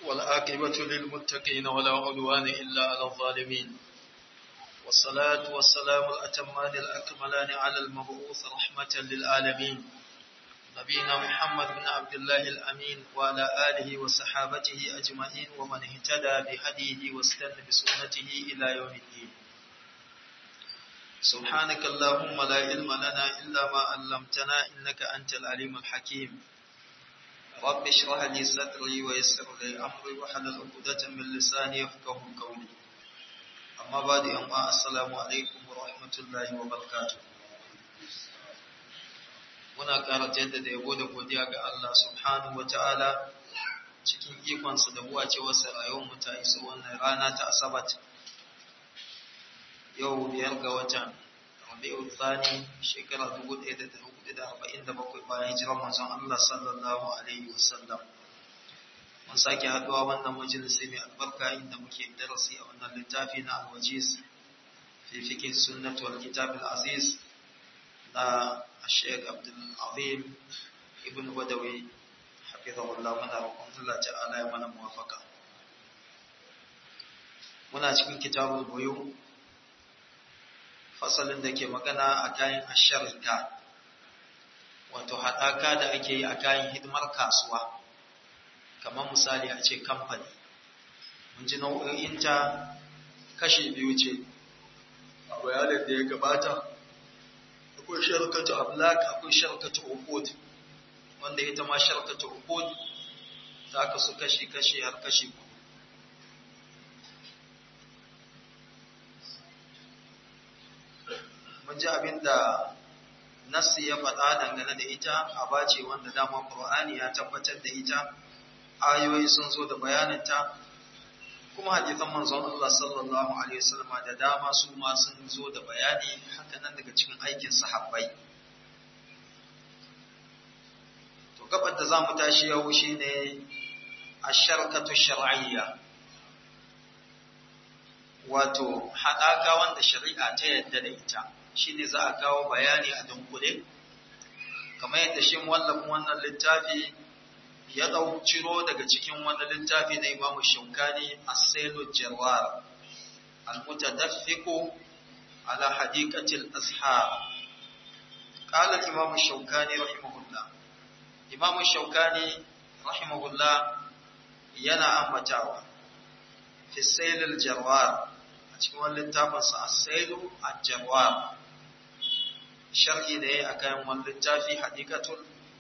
والعاقبة للمتقين ولا عدوان إلا على الظالمين والصلاة والسلام الأتمان الأكملان على المبعوث رحمة للعالمين نبينا محمد بن عبد الله الأمين وعلى آله وصحابته أجمعين ومن اهتدى بهديه واستنى بسنته إلى يوم الدين سبحانك اللهم لا علم لنا إلا ما علمتنا إنك أنت العليم الحكيم رب اشرح لي صدري ويسر لي أمري واحلل عقدة من لساني يفقهوا قولي أما بعد السلام عليكم ورحمة الله وبركاته muna ƙara jaddada yabo da godiya ga Allah subhanahu wata'ala cikin ikonsa da buwacewarsa rayuwarmu ta iso wannan rana ta Asabat yau 5 ga watan Rabiul Thani shekara 1447 bayan hijirar manzon Allah sallallahu alaihi wasallam mun sake haduwa wannan majalisi mai albarka inda muke darasi a wannan littafi na Al-Wajiz fi fiqh sunnah wal kitab al-aziz na Sheikh Abdul Azim Ibn Badawi hafizahullah muna roƙon Allah ta'ala ya mana muwafaka muna cikin kitabul buyu fasalin da ke magana a kayan asharika wato haɗaka da ake yi a kayan hidimar kasuwa kamar misali a ce kamfani mun ji nau'o'inta kashi biyu ce a bayanin da ya gabata akwai sharkatu ablak akwai sharkatu uqud wanda ita ma sharkatu uqud ta kasu kashi har kashi mun ji abinda nassi ya faɗa dangane da ita aba ce wanda dama Qur'ani ya tabbatar da ita ayoyi sun zo da bayaninta kuma hadisan manzon Allah sallallahu alaihi wasallam da dama su ma sun zo da bayani haka nan daga cikin aikin sahabbai to gabar da zamu tashi yau shine ash-sharkatu shar'iyya wato hadaka wanda shari'a ta yadda da ita shine za a kawo bayani a dunkule kamar yadda shi wallafin wannan littafi ya ciro daga cikin wani littafi na Imam Shawkani As-Sailul Jarwar Al-Mutadaffiqu ala Hadiqatil Azhar qala Imam Shawkani rahimahullah Imam Shawkani rahimahullah yana ambatawa fi Sailul Jarwar a cikin wani littafin sa As-Sailul Jarwar sharhi ne akan wani littafi Hadiqatul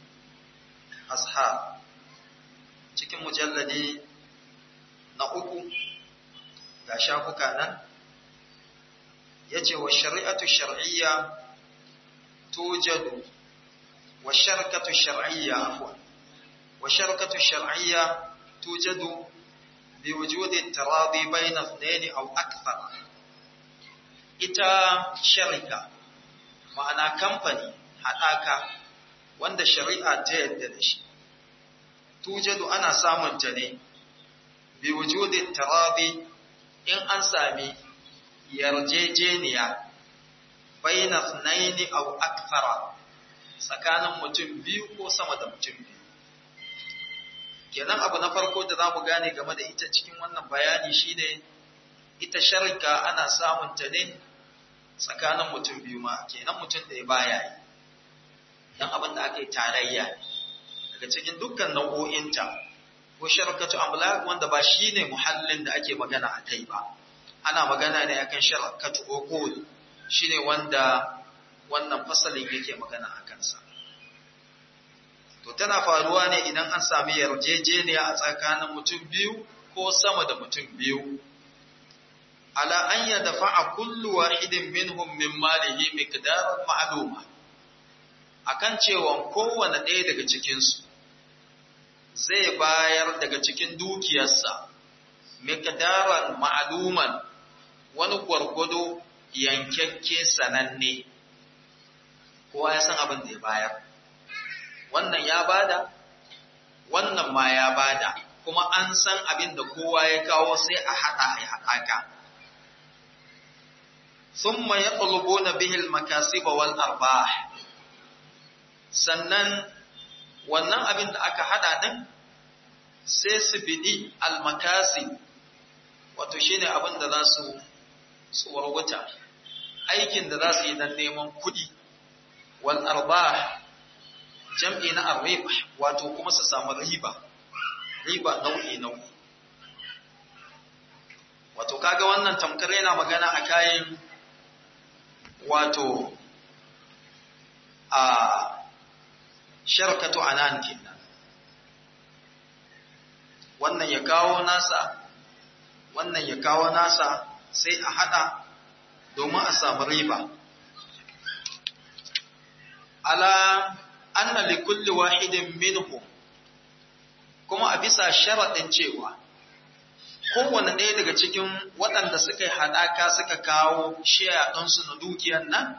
Azhar cikin mujalladi na 3 ga shafuka nan yace wa shari'atu shar'iyya tujadu wa sharkatu shar'iyya afwan wa sharkatu shar'iyya tujadu bi wujudi taradi bayna ithnayn aw akthar ita sharika ma'ana kamfani hadaka wanda shari'a ta yadda da shi tujadu ana samun ta ne bi wujudi tarabi in an sami yarjejeniya baina thnaini aw akthara tsakanin mutum biyu ko sama da mutum biyu kenan abu na farko da zamu gane game da ita cikin wannan bayani shine ita sharika ana samun ta ne tsakanin mutum biyu ma kenan mutum da ya baya yi dan abin da aka yi tarayya daga cikin dukkan nau'o'inta ko sharkatu amlak wanda ba shine muhallin da ake magana a kai ba ana magana ne akan sharkatu uqud shine wanda wannan fasalin yake magana a kansa to tana faruwa ne idan an sami yarjejeniya a tsakanin mutum biyu ko sama da mutum biyu ala an yadfa'a kullu wahidin minhum min malihi miqdaran ma'luma akan cewa kowanne ɗaya daga cikinsu zai bayar daga cikin dukiyarsa miqdaran ma'luman wani gwargwado yankakke sananne kowa ya san abin da ya bayar wannan ya bada wannan ma ya bada kuma an san abin da kowa ya kawo sai a hada a haɗaka thumma yatlubuna bihi al-makasib wal arbah sannan wannan abin da aka hada din sai su biɗi almakasi, wato shi ne abin da za su tsorwata, aikin da za su yi don neman kuɗi, wal arba jam'i na arriba, wato kuma su samu riba nau'i. Wato kaga wannan tamkar yana magana a kayan wato a sharkatu anan kenan. Wannan ya kawo nasa, wannan ya kawo nasa, sai a hada domin a samu riba. Ala anna li kulli wahidin minhum, kuma a bisa sharadin cewa kowane ɗaya daga cikin waɗanda suka yi haɗaka suka kawo shiya ɗinsu na dukiyar nan,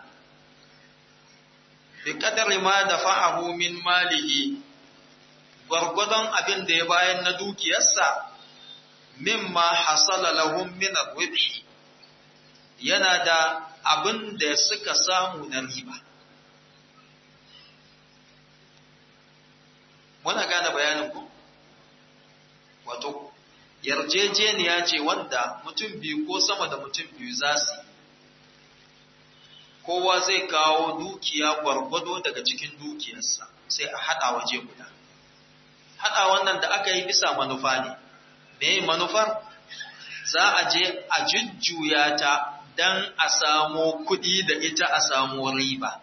bi kadari ma da fa'ahu min malihi, gwargwadon abin da ya bayan na dukiyarsa, mimma hasala lahum min ar-ribhi, yana da abin da suka samu na riba. Muna gane bayanin ku? Wato, yarjejeniya ce wanda mutum biyu ko sama da mutum biyu za su yi. Kowa zai kawo dukiya gwargwado daga cikin dukiyarsa, sai a haɗa waje guda. Haɗa wannan da aka yi bisa manufa ne. Me manufar? Za a je a jujjuya ta don a samo kuɗi da ita a samo riba.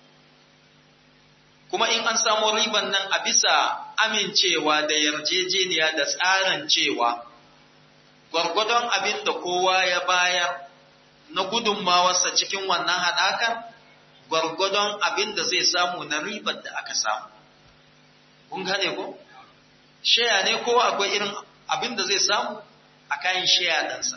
Kuma in an samo riban nan a bisa amincewa da yarjejeniya da tsarin cewa gwargwadon abin da kowa ya bayar na gudunmawarsa cikin wannan haɗakar, gwargwadon abin da zai samu na ribar da aka samu. Kun gane ko? Shaya ne kowa akwai irin abin da zai samu a kayan shaya ɗansa.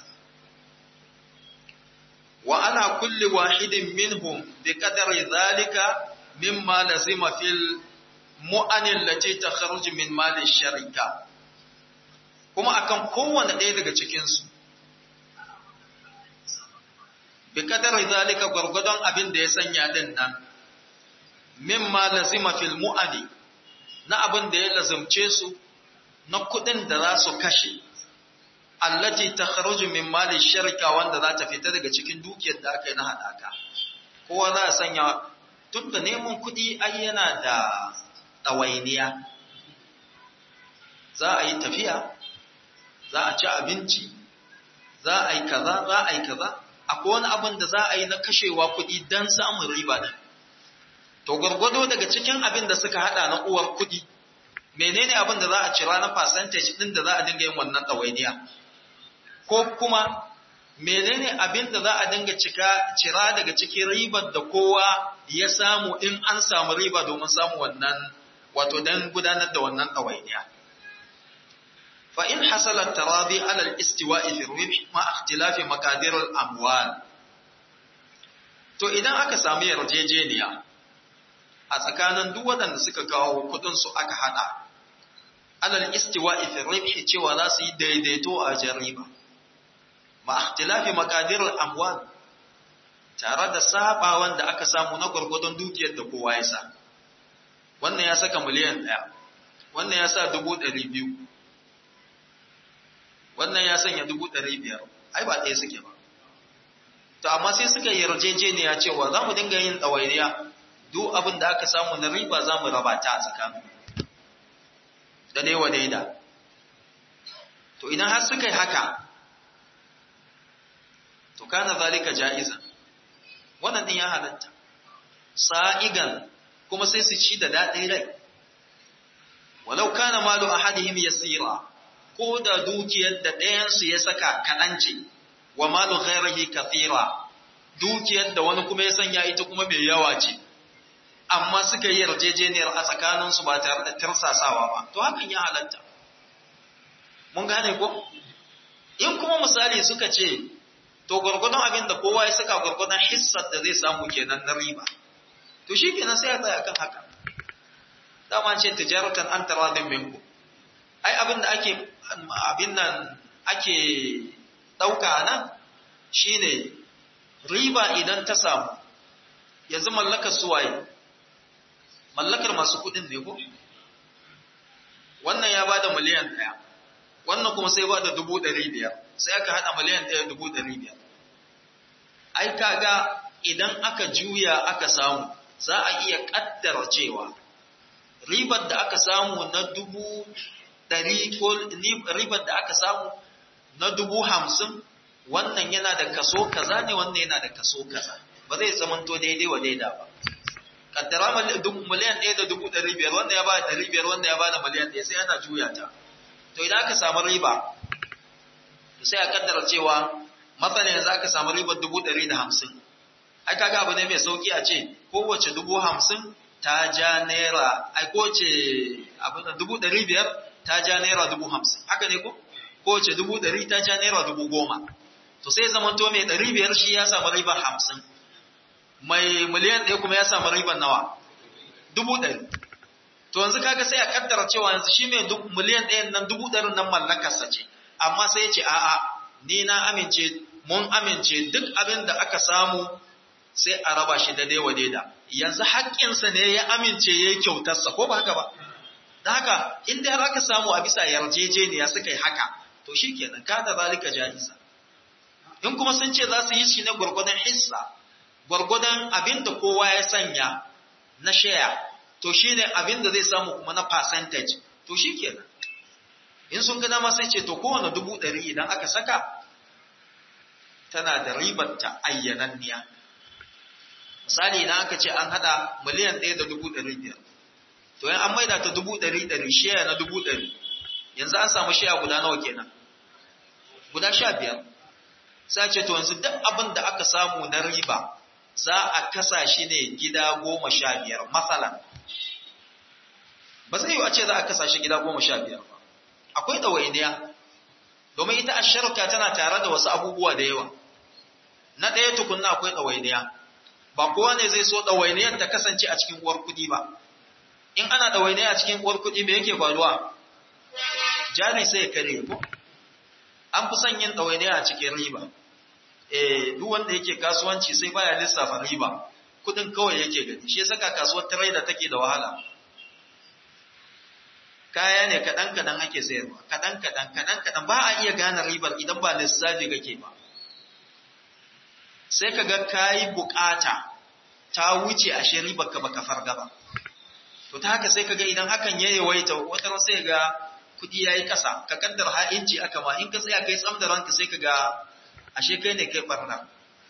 Wa ana kulli wahidin minhum bi qadari zalika mimma lazima fil mu'anin lati takhruju min malin sharika. Kuma akan kowanne ɗaya daga cikinsu, bi kadar zalika gwargwadon abin da ya sanya din nan, mimma lazima fil mu'ani, na abin da ya lazumce su, na kuɗin da za su kashe, allati takhruju min malin sharika, wanda za ta fita daga cikin dukiyar da aka yi na haɗaka. Kowa za a sanya, tun da neman kuɗi ai yana da ɗawainiya. Za a yi tafiya, za a ci abinci, za a yi kaza, za a yi kaza, akwai wani abin da za a yi na kashewa kuɗi don samun riba ne. To gwargwado daga cikin abin da suka haɗa na uwar kuɗi, menene abin da za a cira na percentage ɗin da za a dinga yin wannan ɗawainiya? Ko kuma menene abin da za a dinga cira daga cikin ribar da kowa ya samu in an samu riba domin samu wannan, wato don gudanar da wannan ɗawainiya? فإن حصل التراضي على الاستواء في الربح مع اختلاف مقادير الأموال. To idan aka samu yarjejeniya a tsakanin duk waɗanda suka kawo kuɗin su aka haɗa, alal istiwa'i fi ribhi, cewa za su yi daidaito a wajen riba, ma ikhtilafi maqadir al-amwal, tare da sabawan da aka samu na gurgudun dukiyar da kowa ya sa. Wannan ya saka miliyan 1, wannan ya sa 200,000, wannan ya sanya 500,000, ai ba ɗaya suke ba. To amma sai suka yi yarjejeniya cewa za mu dinga yin ɗawainiya, duk abin da aka samu na riba za mu raba ta a tsakanin da ne wa daida. To idan har suka yi haka, to kana zalika ja'izan, wannan din ya halatta, sa'igan, kuma sai su ci da daɗin rai. Walau kana malu ahadihim yasira, ko da dukiyar da ɗayansu ya saka kaɗan ce, wa malu ghairihi kathira, dukiyar da wani kuma ya sanya ita kuma mai yawa ce, amma suka yi yarjejeniyar a tsakaninsu ba tare da tirsasawa ba, to hakan ya halatta. Mun gane ko? In kuma misali suka ce, to gwargwadon abin da kowa ya saka gwargwadon hissar da zai samu kenan na riba, to shi kenan sai ya tsaya kan haka. Dama ce tijaratan an taradin minku. Ai abin nan ake ɗauka nan shine riba idan ta samu, yanzu mallakar suwaye, mallakar masu kuɗin ne ko? wannan ya bada miliyan 1, wannan kuma sai bada 500,000, sai aka hada miliyan 1,500,000. Ai kaga idan aka juya aka samu, za a iya kaddara cewa ribar da aka samu na 100,000 ko ribar da aka samu na 50,000, wannan yana da kaso kaza ne, wannan yana da kaso kaza, ba zai zamanto daidai wa daida ba. Kaddara miliyan 1,500,000, wanda ya ba da 500, wanda ya ba da miliyan 1, sai ana juya ta. To idan aka samu riba, sai a kaddara cewa matsala yanzu aka samu ribar 150,000. Ai kaga abu ne mai sauki a ce kowace 50,000 ta ja naira, ai kowace abin da 500,000 ta ja naira 50,000. Haka ne ko? Kowace 100,000 ta ja naira 10,000. To sai zamanto mai 500 shi ya samu ribar 50. Mai miliyan 1 kuma ya samu ribar nawa? 100,000. To yanzu kaga sai a kaddara cewa yanzu shi mai miliyan 1 nan 100,000 nan mallakarsa ce. Amma sai ya ce a'a, ni na amince, mun amince duk abin da aka samu sai a raba shi da daiwa daida. Yanzu haƙƙinsa ne ya amince ya yi kyautarsa, ko ba haka ba? Da haka, inda har aka samu a bisa yarjejeniya suka yi haka, to shi kenan, kada zalika ja'iza. In kuma sun ce za su yi shi ne gwargwadon hissa, gwargwadon abin da kowa ya sanya na share, to shi ne abin da zai samu kuma na percentage, to shi kenan. In sun ga dama sai ce, to kowane 100,000 idan aka saka, tana da ribar ta ayyananniya. Misali idan aka ce an hada miliyan 1,500,000, to yan an maida ta 100,000, share na 100,000, yanzu an samu share guda nawa kenan? Guda 15. Sai ce to yanzu duk abin da aka samu na riba za a kasa shi ne gida 15, masalan. Ba zai yi a ce za a kasa shi gida 15 ba. Akwai ɗawainiya, domin ita asharka tana tare da wasu abubuwa da yawa. Na ɗaya tukunna akwai ɗawainiya. Ba kowa ne zai so ɗawainiyar ta kasance a cikin uwar kuɗi ba. In ana ɗawainiya a cikin uwar kuɗi me yake faruwa? Jari sai ya kare ko? An fi son yin ɗawainiya a cikin riba. Duk wanda yake kasuwanci sai baya lissafa riba. Kuɗin kawai yake gani. Shi saka kasuwar trader take da wahala. Kaya ne kaɗan-kaɗan ake sayarwa. Kaɗan-kaɗan. Ba a iya gane ribar idan ba lissafi kake ba. Sai ka ga kayi bukata ta wuce a ribar ka baka farga ba. To ta haka sai ka ga idan hakan ya yawaita wata ran sai ga kudi yayi kasa, ka kaddar ha'inci aka ma in ka tsaya kai tsam da ranka sai ka ga ashe kai ne kai barna.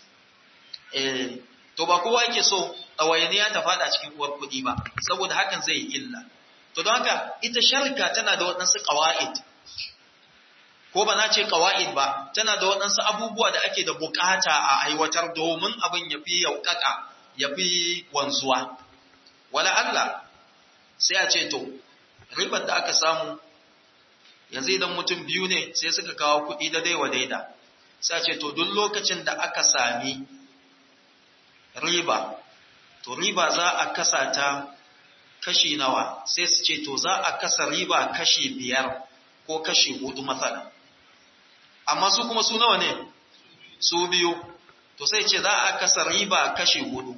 To ba kowa yake so ɗawainiya ta fada cikin uwar kudi ba, saboda hakan zai yi illa. To don haka ita sharika tana da waɗansu qawaid. Ko ba na ce qawaid ba, tana da waɗansu abubuwa da ake da bukata a aiwatar domin abin ya fi yaukaka, ya fi wanzuwa. Wala Allah sai a ce to, ribar da aka samu, yanzu idan mutum biyu ne sai suka kawo kuɗi da daiwa daida, sai a ce to duk lokacin da aka sami riba, to riba za a kasa ta kashi nawa, sai su ce to za a kasa riba kashi 5 ko kashi 4 matsala. Amma su kuma su nawa ne? Su biyu. To sai ce za a kasa riba kashi 4.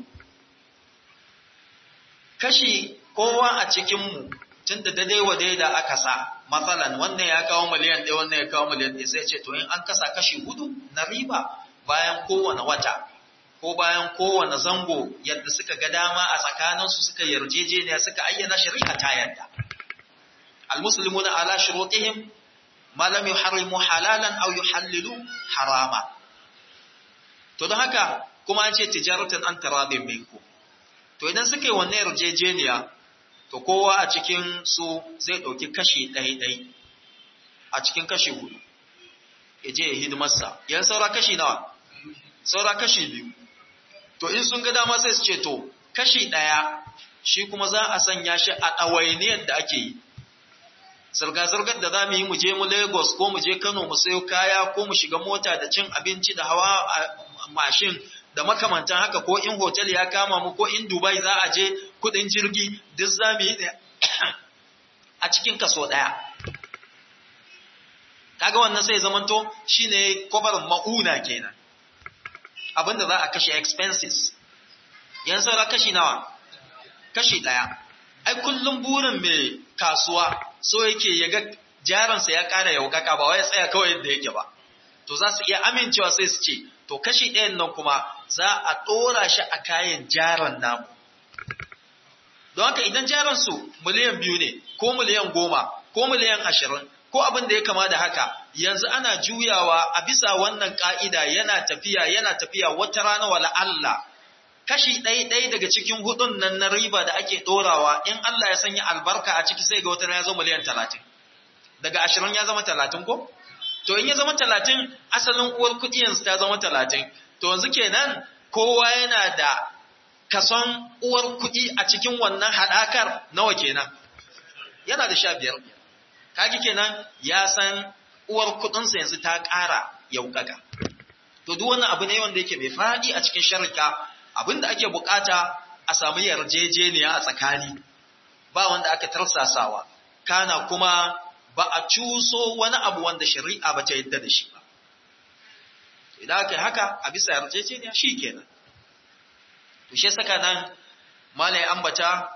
Kashi kowa a cikinmu, tun da daidai wa daida aka sa, matsalan wannan ya kawo miliyan 1, wannan ya kawo miliyan 1, sai ce to in an kasa kashi 4 na riba bayan kowane wata, ko bayan kowane zango yadda suka ga dama a tsakaninsu suka yarjejeniya suka ayyana shari'a ta yadda. Al-muslimuna ala shurutihim ma lam yuharrimu halalan aw yuhallilu harama. To don haka kuma an ce tijaratan an taradin minku. To idan suka yi wannan yarjejeniya, to kowa a cikin su zai ɗauki kashi ɗai a cikin kashi 4. Ya je ya hidimarsa. Yan saura kashi nawa? Saura kashi 2. To in sun ga dama sai su ce to kashi 1 shi kuma za a sanya shi a ɗawainiyar da ake yi. Zirga-zirgar da za mu yi mu je mu Lagos ko mu je Kano mu sayo kaya ko mu shiga mota da cin abinci da hawa a mashin da makamantan haka, ko in hotel ya kama mu ko in Dubai za a je kudin jirgi, duk za mu yi a cikin kaso 1. Kaga wannan sai zamanto shine kobarin ma'una kenan. Abinda za a kashe expenses. Yan saura kashi nawa? Kashi 1. ai kullum burin mai kasuwa so yake ya ga jaransa ya ƙara yaukaka ba wai ya tsaya kawai yadda yake ba. To za su iya amincewa sai su ce, to kashi ɗayan nan kuma za a ɗora shi a kayan jaran namu. Don haka idan jaransu miliyan 2 ne, ko miliyan 10, ko miliyan 20, ko abin da ya kama da haka, yanzu ana juyawa a bisa wannan ƙa'ida yana tafiya wata rana wala Allah. Kashi ɗaya daga cikin hudun nan na riba da ake ɗorawa, in Allah ya sanya albarka a ciki sai ga wata rana ya zo miliyan 30. Daga 20 ya zama 30 ko? To in ya zama 30, asalin uwar kuɗi yanzu ta zama 30. To yanzu kenan kowa yana da kason uwar kuɗi a cikin wannan haɗakar nawa kenan? Yana da 15. Kaji kenan ya san uwar kuɗinsa yanzu ta ƙara yaukaka. To duk wani abu ne wanda yake mai faɗi a cikin sharika, abinda ake bukata a samu yarjejeniya a tsakani, ba wanda aka tarsasawa, kana kuma ba a cuso wani abu wanda shari'a ba ta yadda da shi ba. Idan aka yi haka a bisa yarjejeniya shi kenan. To shi saka nan malai ambata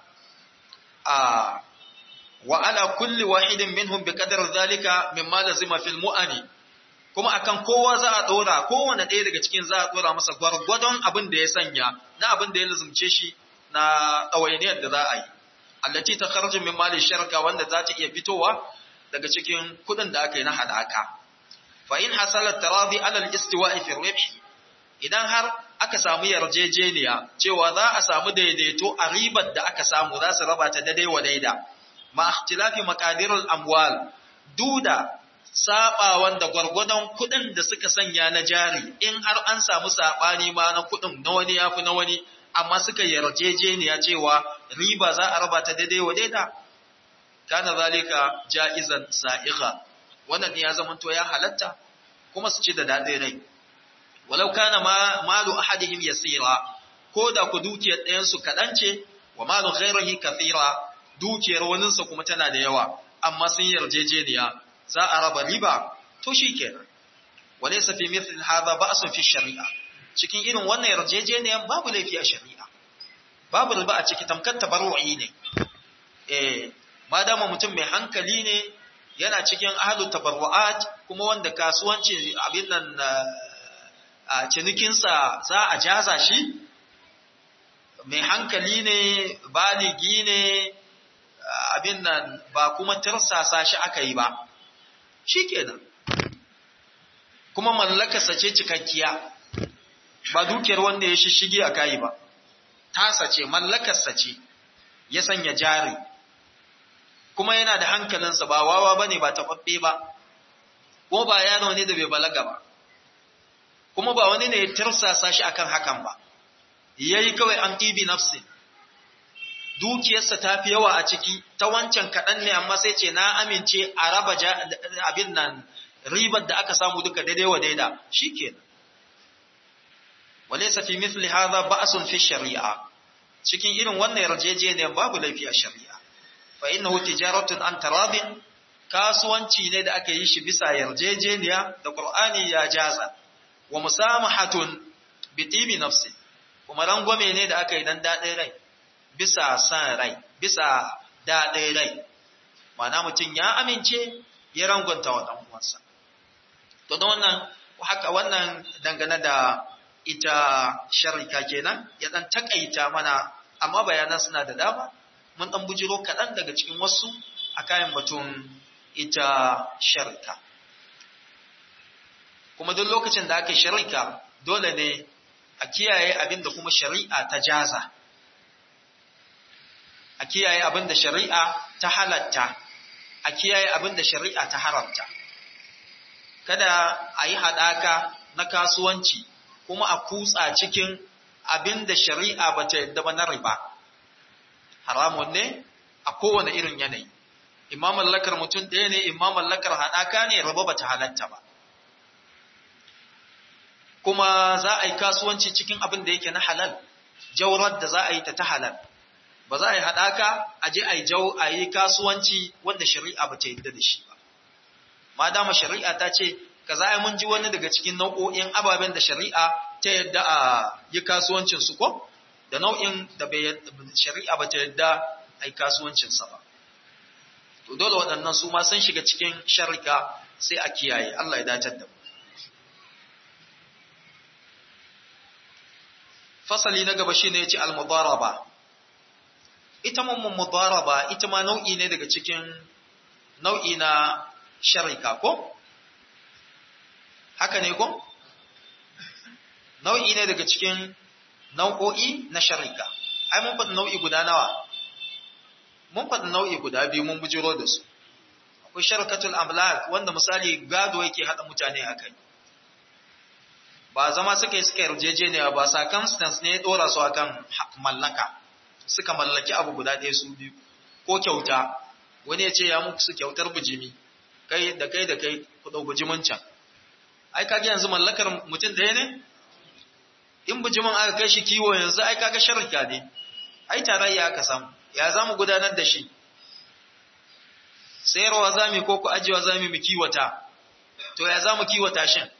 a wa ala kulli wahidin minhum bi qadar zalika mimma lazima fil mu'ani, kuma akan kowa za a dora, kowanne ɗaya daga cikin za a dora masa gwargwadon abin da ya sanya na abin da ya lazumce shi na ɗawainiyar da za a yi, allati ta kharju min mali sharka, wanda za ta iya fitowa daga cikin kudin da aka yi na hadaka. Fa in hasala tarabi ala al-istiwa'i fi ribh, idan har aka samu yarjejeniya cewa za a samu daidaito a ribar da aka samu, za su raba ta daidai wa daida, ma ikhtilafi maqadir al-amwal, duda sabawan da gwargwadon kudin da suka sanya na jari, in har an samu sabani ma na kudin na wani yafi na wani, amma suka yarjejeniya cewa riba za a raba ta daidai wa daida, kana zalika jaizan sa'iga, wannan ya zamanto ya halatta kuma su ci da dadai rai. Walau kana malu ahadihim yasira, ko da ku dukiyar ɗayan su kadan ce, wa malu ghairihi kathira, dukiyar waninsa kuma tana da yawa, amma sun yarjejeniya za a raba riba, to shikenan. Walaysa fi mithl hadha ba'sun fi shari'a, cikin irin wannan yarjejeniyan babu laifi a shari'a, babu riba a ciki, tamkar tabarru'i ne. Madama mutum mai hankali ne, yana cikin ahlu tabarru'at, kuma wanda kasuwanci abin nan a cinikinsa za a jaza shi, mai hankali ne, baligi ne, abin nan ba kuma tirsasa shi aka yi ba, shi kenan. Kuma mallakarsa ce cikakkiya, ba dukiyar wanda ya shishige a kayi ba, tasa ce, mallakarsa ce, ya sanya jari. Kuma yana da hankalinsa, ba wawa bane, ba taɓaɓɓe ba, ko ba yaro ne da bai balaga ba, kuma ba wani ne ya tirsasa shi akan hakan ba, yayi kawai an ɗibi nafsi, dukiyarsa ta fi yawa a ciki, ta wancan kaɗan ne, amma sai ce na amince a raba abin nan ribar da aka samu duka daidai wa daida, shi kenan. Walaysa fi mithli hadha ba'sun fi shari'a, cikin irin wannan yarjejeniyar babu laifi a shari'a. Fa innahu tijaratun an tarabin, kasuwanci ne da aka yi shi bisa yarjejeniya da Qur'ani ya jaza, wa musamahatun bi tibi nafsi, kuma rangwame ne da aka yi dan daɗin rai, bisa san rai, bisa daɗin rai, ma'ana mutum ya amince ya rangwanta wa ɗan uwansa. To da wannan dangane da ita sharika kenan, ya ɗan takaita mana, amma bayanan suna da dama, mun ɗan bujiro kaɗan daga cikin wasu a kayan batun ita sharika. Kuma duk lokacin da aka sharika, dole ne a kiyaye abin da kuma shari'a ta jaza, a kiyaye abin da shari'a ta halatta, a kiyaye abin da shari'a ta haramta. Kada a yi haɗaka na kasuwanci kuma a kutsa cikin abin da shari'a ba ta yadda ba na riba. Haramun ne a kowane irin yanayi. Imam mallakar mutum ɗaya ne, imam mallakar haɗaka ne, riba ba ta halatta ba. Kuma za a yi kasuwanci cikin abin da yake na halal, jaurar da za a yi ta halal. Ba za a yi haɗaka a je a yi kasuwanci wanda shari'a ba ta yadda da shi ba. Ma dama shari'a ta ce, ka za a mun ji wani daga cikin nau'o'in ababen da shari'a ta yadda a yi kasuwancin su ko? Da nau'in da shari'a ba ta yadda ai kasuwancinsa ba. To dole waɗannan su ma sun shiga cikin sharika sai a kiyaye, Allah ya dace da mu. Fasali na gaba shine yace al-mudaraba. Ita mudaraba ita ma nau'i ne daga cikin nau'i na sharika ko? Haka ne ko? Nau'i ne daga cikin nau'o'i na sharika. Ai mun faɗi nau'i guda nawa? Mun faɗi nau'i guda biyu mun bujiro da su. Akwai sharikatul amlak wanda misali gado yake haɗa mutane a kai. Ba zama suka yi suka yarjejeniya ba, circumstance ne ya ɗora su akan mallaka. Suka mallaki abu guda ɗaya su biyu. Ko kyauta, wani ya ce ya muku su kyautar bijimi, kai da kai ku ɗau bijimin can. Ai kage yanzu mallakar mutum ɗaya ne? In bijimin aka kai shi kiwo yanzu ai kaga sharika ne. Ai tarayya aka samu. Ya za mu gudanar da shi? Sayarwa za mu ko ku ajiyewa za mu kiwata. To ya za mu kiwata shin?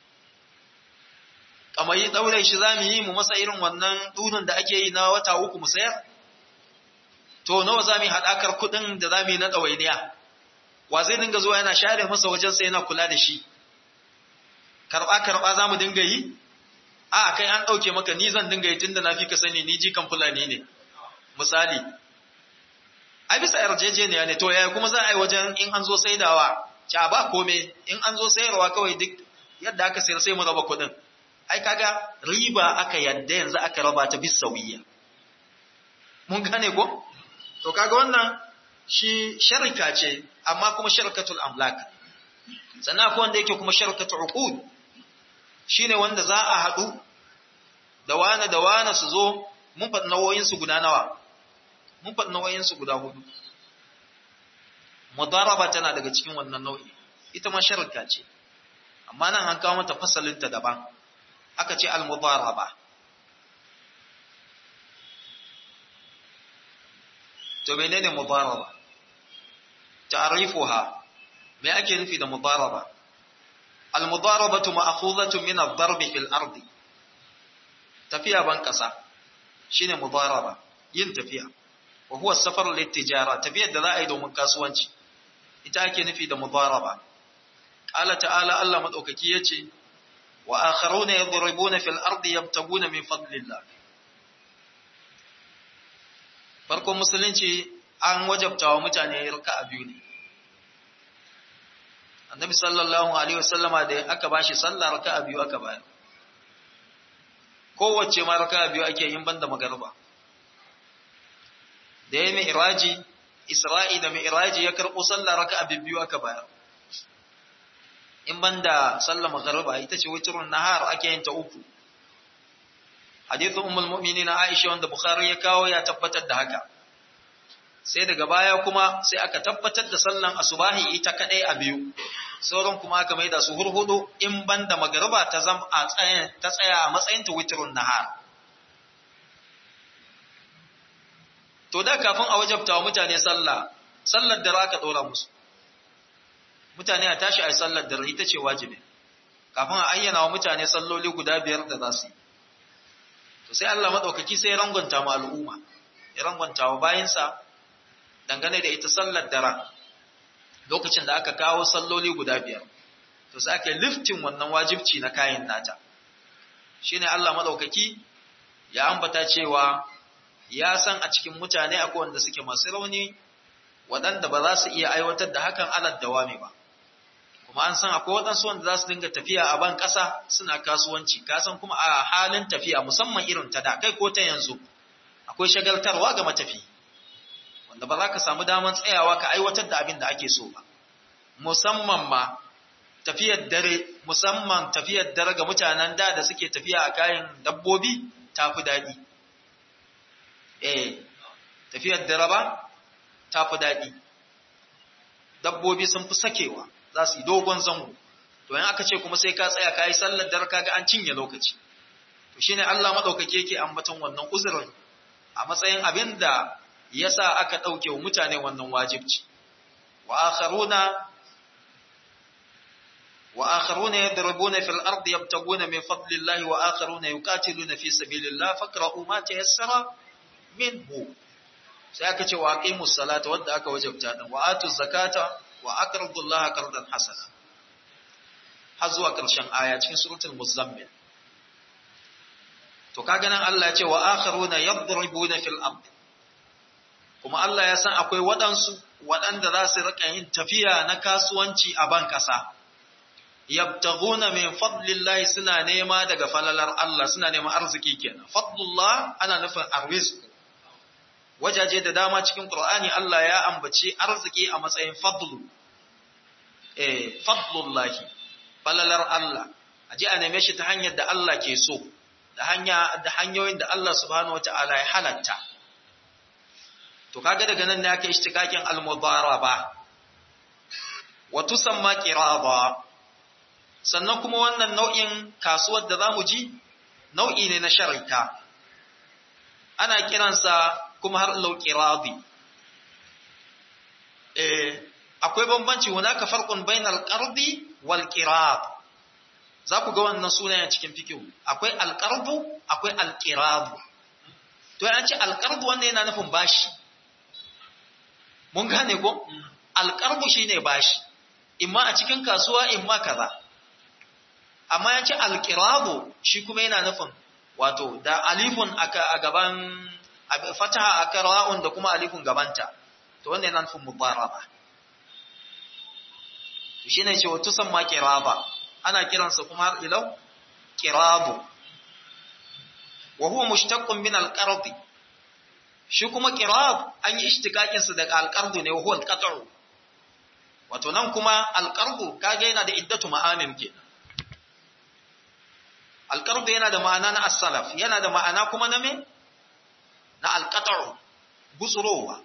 Kamayi ɗaure shi za mu yi mu masa irin wannan dunin da ake yi na wata uku mu sayar? To nawa za mu yi haɗakar kuɗin da za mu yi na ɗawainiya? Wa zai dinga zuwa yana share masa wajen sai yana kula da shi? Karɓa za mu dinga yi? A kai an ɗauke maka ni zan dinga yi tun da na fi ka sani ni jikan Fulani ne. Misali, a bisa yarjejeniya ne, to yaya kuma za a yi wajen in an zo saidawa, ca ba kome, in an zo sayarwa kawai duk yadda aka sayar sai mu raba kuɗin. Ai kaga riba aka yadda yanzu aka raba ta bisa sauyiya. Mun gane ko? To kaga wannan shi sharika ce, amma kuma sharikatul amlak. Sannan akwai wanda yake kuma sharikatul uqud. Shine wanda za a haɗu da wane su zo, mun faɗi nau'o'insu guda nawa? Mun faɗi nau'o'insu guda 4. Mudaraba tana daga cikin wannan nau'i. Ita ma sharika ce. Amma nan an kawo mata fasalinta daban. Aka ce al-mudaraba. To menene mudaraba? Ta'rifuha. Me ake nufi da mudaraba? Al-mudarabatu ma'khuzatun min ad-darb fil ardi. Tafiya ban kasa shine mudaraba, yin tafiya. Wa huwa as-safar lit-tijara, tafiyar da za a yi domin kasuwanci. Ita ake nufi da mudaraba. Qala ta'ala, Allah madaukaki yace wa akharuna yadribuna fil ardi yabtaguna min fadlillah. Farkon musulunci an wajabta wa mutane raka'a biyu ne. Annabi sallallahu alaihi wasallama da aka bashi sallah raka'a biyu aka bayar. Kowace ma raka'a biyu ake yin banda magariba. Da yayin mi'raji, Isra'i da mi'raji ya karbo sallah raka'a biyu aka bayar. In banda sallar magariba ita ce witrun nahar ake yin ta 3. Hadithu ummul mu'minin Aisha wanda Bukhari ya kawo ya tabbatar da haka. Sai daga baya kuma sai aka tabbatar da sallan asubahi ita kadai a 2. Sauran kuma aka maida su hurhudu in banda magariba ta tsaya a matsayin ta witrun nahar. To da kafin a wajabta wa mutane sallar da aka dora musu. Mutane a tashi a sallar da ita ce wajibi. Kafin a ayyana wa mutane salloli guda 5 da za su yi. To sai Allah madaukaki sai ya rangwanta mu al'umma. Ya rangwanta wa bayinsa dangane da ita sallar dara. Lokacin da aka kawo salloli guda 5. To sai aka liftin wannan wajibci na kayan nata. Shine Allah madaukaki ya ambata cewa ya san a cikin mutane akwai wanda suke masu rauni waɗanda ba za su iya aiwatar da hakan alal dawami ba. Kuma an san akwai waɗansu wanda za su dinga tafiya a ban ƙasa suna kasuwanci, kasan kuma a halin tafiya musamman irin ta da kai ko ta yanzu akwai shagaltarwa ga matafi wanda ba za ka samu daman tsayawa ka aiwatar da abin da ake so ba. Musamman ma tafiyar dare ga mutanen da suke tafiya a kayan dabbobi ta fi daɗi. Tafiyar dare ba ta fi daɗi. Dabbobi sun fi sakewa. Za su yi dogon zango, to in aka ce kuma sai ka tsaya ka yi sallar dare kaga an cinye lokaci. To shine Allah madaukake yake ambaton wannan uzurin a matsayin abin da yasa aka dauke wa mutane wannan wajibci. wa akharuna yadribuna fil ardi yabtaguna min fadlillahi wa akharuna yuqatiluna fi sabilillah faqra'u ma tayassara minhu. sai aka ce wa aqimus salata wanda aka wajabta din wa atuz zakata wa aqridullaha qardan hasana har zuwa ƙarshen aya cikin suratul muzammil. To kaga nan Allah ya ce wa akharuna yadribuna fil ard, kuma Allah ya san akwai waɗanda za su rika yin tafiya na kasuwanci a ban ƙasa, yabtaghuna min fadlillahi, suna nema daga falalar Allah, suna neman arziki kenan. Fadlullah ana nufin arrizq. Wajaje da dama cikin Qur'ani Allah ya ambaci arziki a matsayin fadlu. Fadlullahi, falalar Allah. Aje a neme shi ta hanyar da Allah ke so, da hanyoyin da Allah subhanahu wata'ala ya halatta. To kaga daga nan ne aka ishtikakin al-mudaraba wa tusamma qiraba. Sannan kuma wannan nau'in kasuwar da zamu ji nau'i ne na sharika, ana kiransa kuma har lauqiradi. Akwai bambanci, hunaka farqun bainal qardi wal qirad. Za ku ga wannan sunayen cikin fiqh. Akwai al-qardu, akwai al-qirad. To an ce al-qardu wannan yana nufin bashi. Mun gane ko? Al-qardu shine bashi. Imma a cikin kasuwa, imma kaza. Amma ya ce al-qirad shi kuma yana nufin wato da alifun a gaban fataha aka ra'un da kuma alifun gabanta, to wannan yana nufin mudaraba. To shine ce wato san ma qiraba, ana kiransa kuma har ilau qirabu, wa huwa mushtaqqun min al-qard. Shi kuma qirab an yi ishtikakin sa daga al-qard ne, wa huwa al-qat'u. Wato nan kuma al-qard kage yana da iddatu ma'anin kenan. Al-qard yana da ma'ana na as-salaf, yana da ma'ana kuma na me? Na al-qat'u, gutsurowa.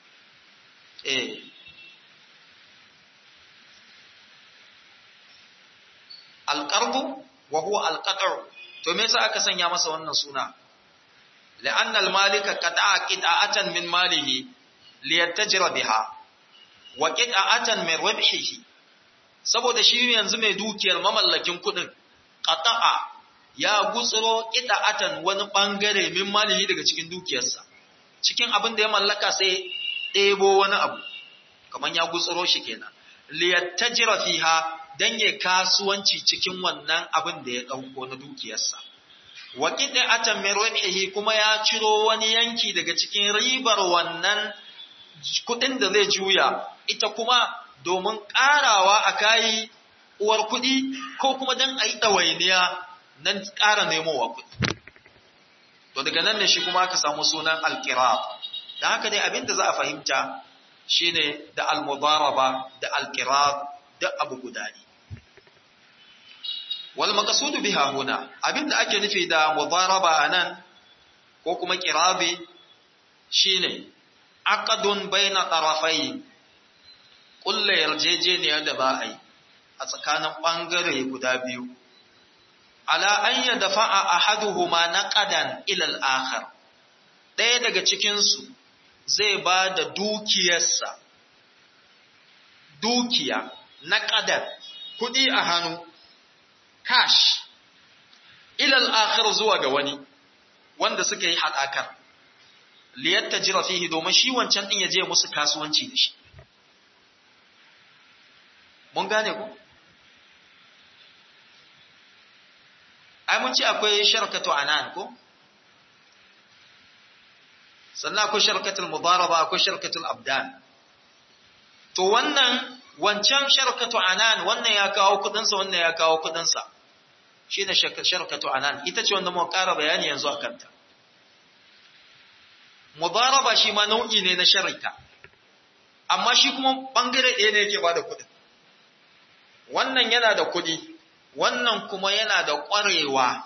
Al-qardu wa huwa al-qat'u. To me yasa aka sanya masa wannan suna? La'anna al-malika qata'a qita'atan min malihi liyattajira biha wa qita'atan min ribhihi. Saboda shi yanzu mai dukiyar mamallakin kudin, qata'a ya gutsuro qita'atan wani bangare min malihi daga cikin dukiyarsa. Cikin abin da ya mallaka sai ɗebo wani abu, kaman ya gutsuro shi kenan. Liyattajira fiha, dan ya kasuwanci cikin wannan abin da ya ɗauko na dukiyarsa. Wa qita'atan min ribhihi, kuma ya ciro wani yanki daga cikin ribar wannan kuɗin da zai juya, ita kuma domin ƙarawa a kayi uwar kuɗi, ko kuma dan a yi ɗawainiya nan ƙara nemowa kuɗi. To daga nan ne shi kuma aka samu sunan al-qirab. Da haka dai abin da za a fahimta shine da al-mudaraba da al-qirab da abu guda ne. Wal maqsudu biha huna, abinda ake nufi da mudaraba anan ko kuma qirabi shine aqdun baina tarafayn, kullu yarjejeniya da ba a yi a tsakanin bangare guda biyu, ala an yadfa'a ahaduhuma naqadan ila al-akhar. Ɗaya daga cikin su zai ba da dukiyarsa, dukiya naqadan, kudi a hannu, cash, ilal akhir zuwa ga wani wanda suka yi hadakar, liyattajira fihi, domin shi wancan din ya je musu kasuwanci da shi. Mun gane ku? Ai mun ce akwai sharkatu anan ko? Sannan akwai sharkatul mudaraba, akwai sharkatul abdan. To wannan wancan sharkatu anan, wannan ya kawo kudinsa, wannan ya kawo kudinsa. Shi ne sharkatu anan, ita ce wanda muka ƙara bayani yanzu a kanta. Mudaraba shi ma nau'i ne na sharika, amma shi kuma ɓangare ɗaya ne yake ba da kuɗin. Wannan yana da kuɗi, wannan kuma yana da ƙwarewa,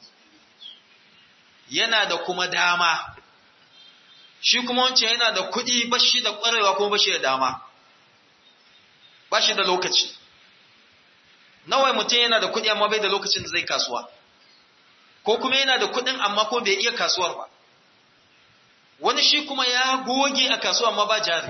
yana da kuma dama. Shi kuma wancan yana da kuɗi, ba shi da ƙwarewa kuma ba shi da dama, ba shi da lokaci. Nawa mutum yana da kuɗi amma bai da lokacin da zai kasuwa, ko kuma yana da kuɗin amma ko bai iya kasuwar ba. Wani shi kuma ya goge a kasuwa amma ba jari.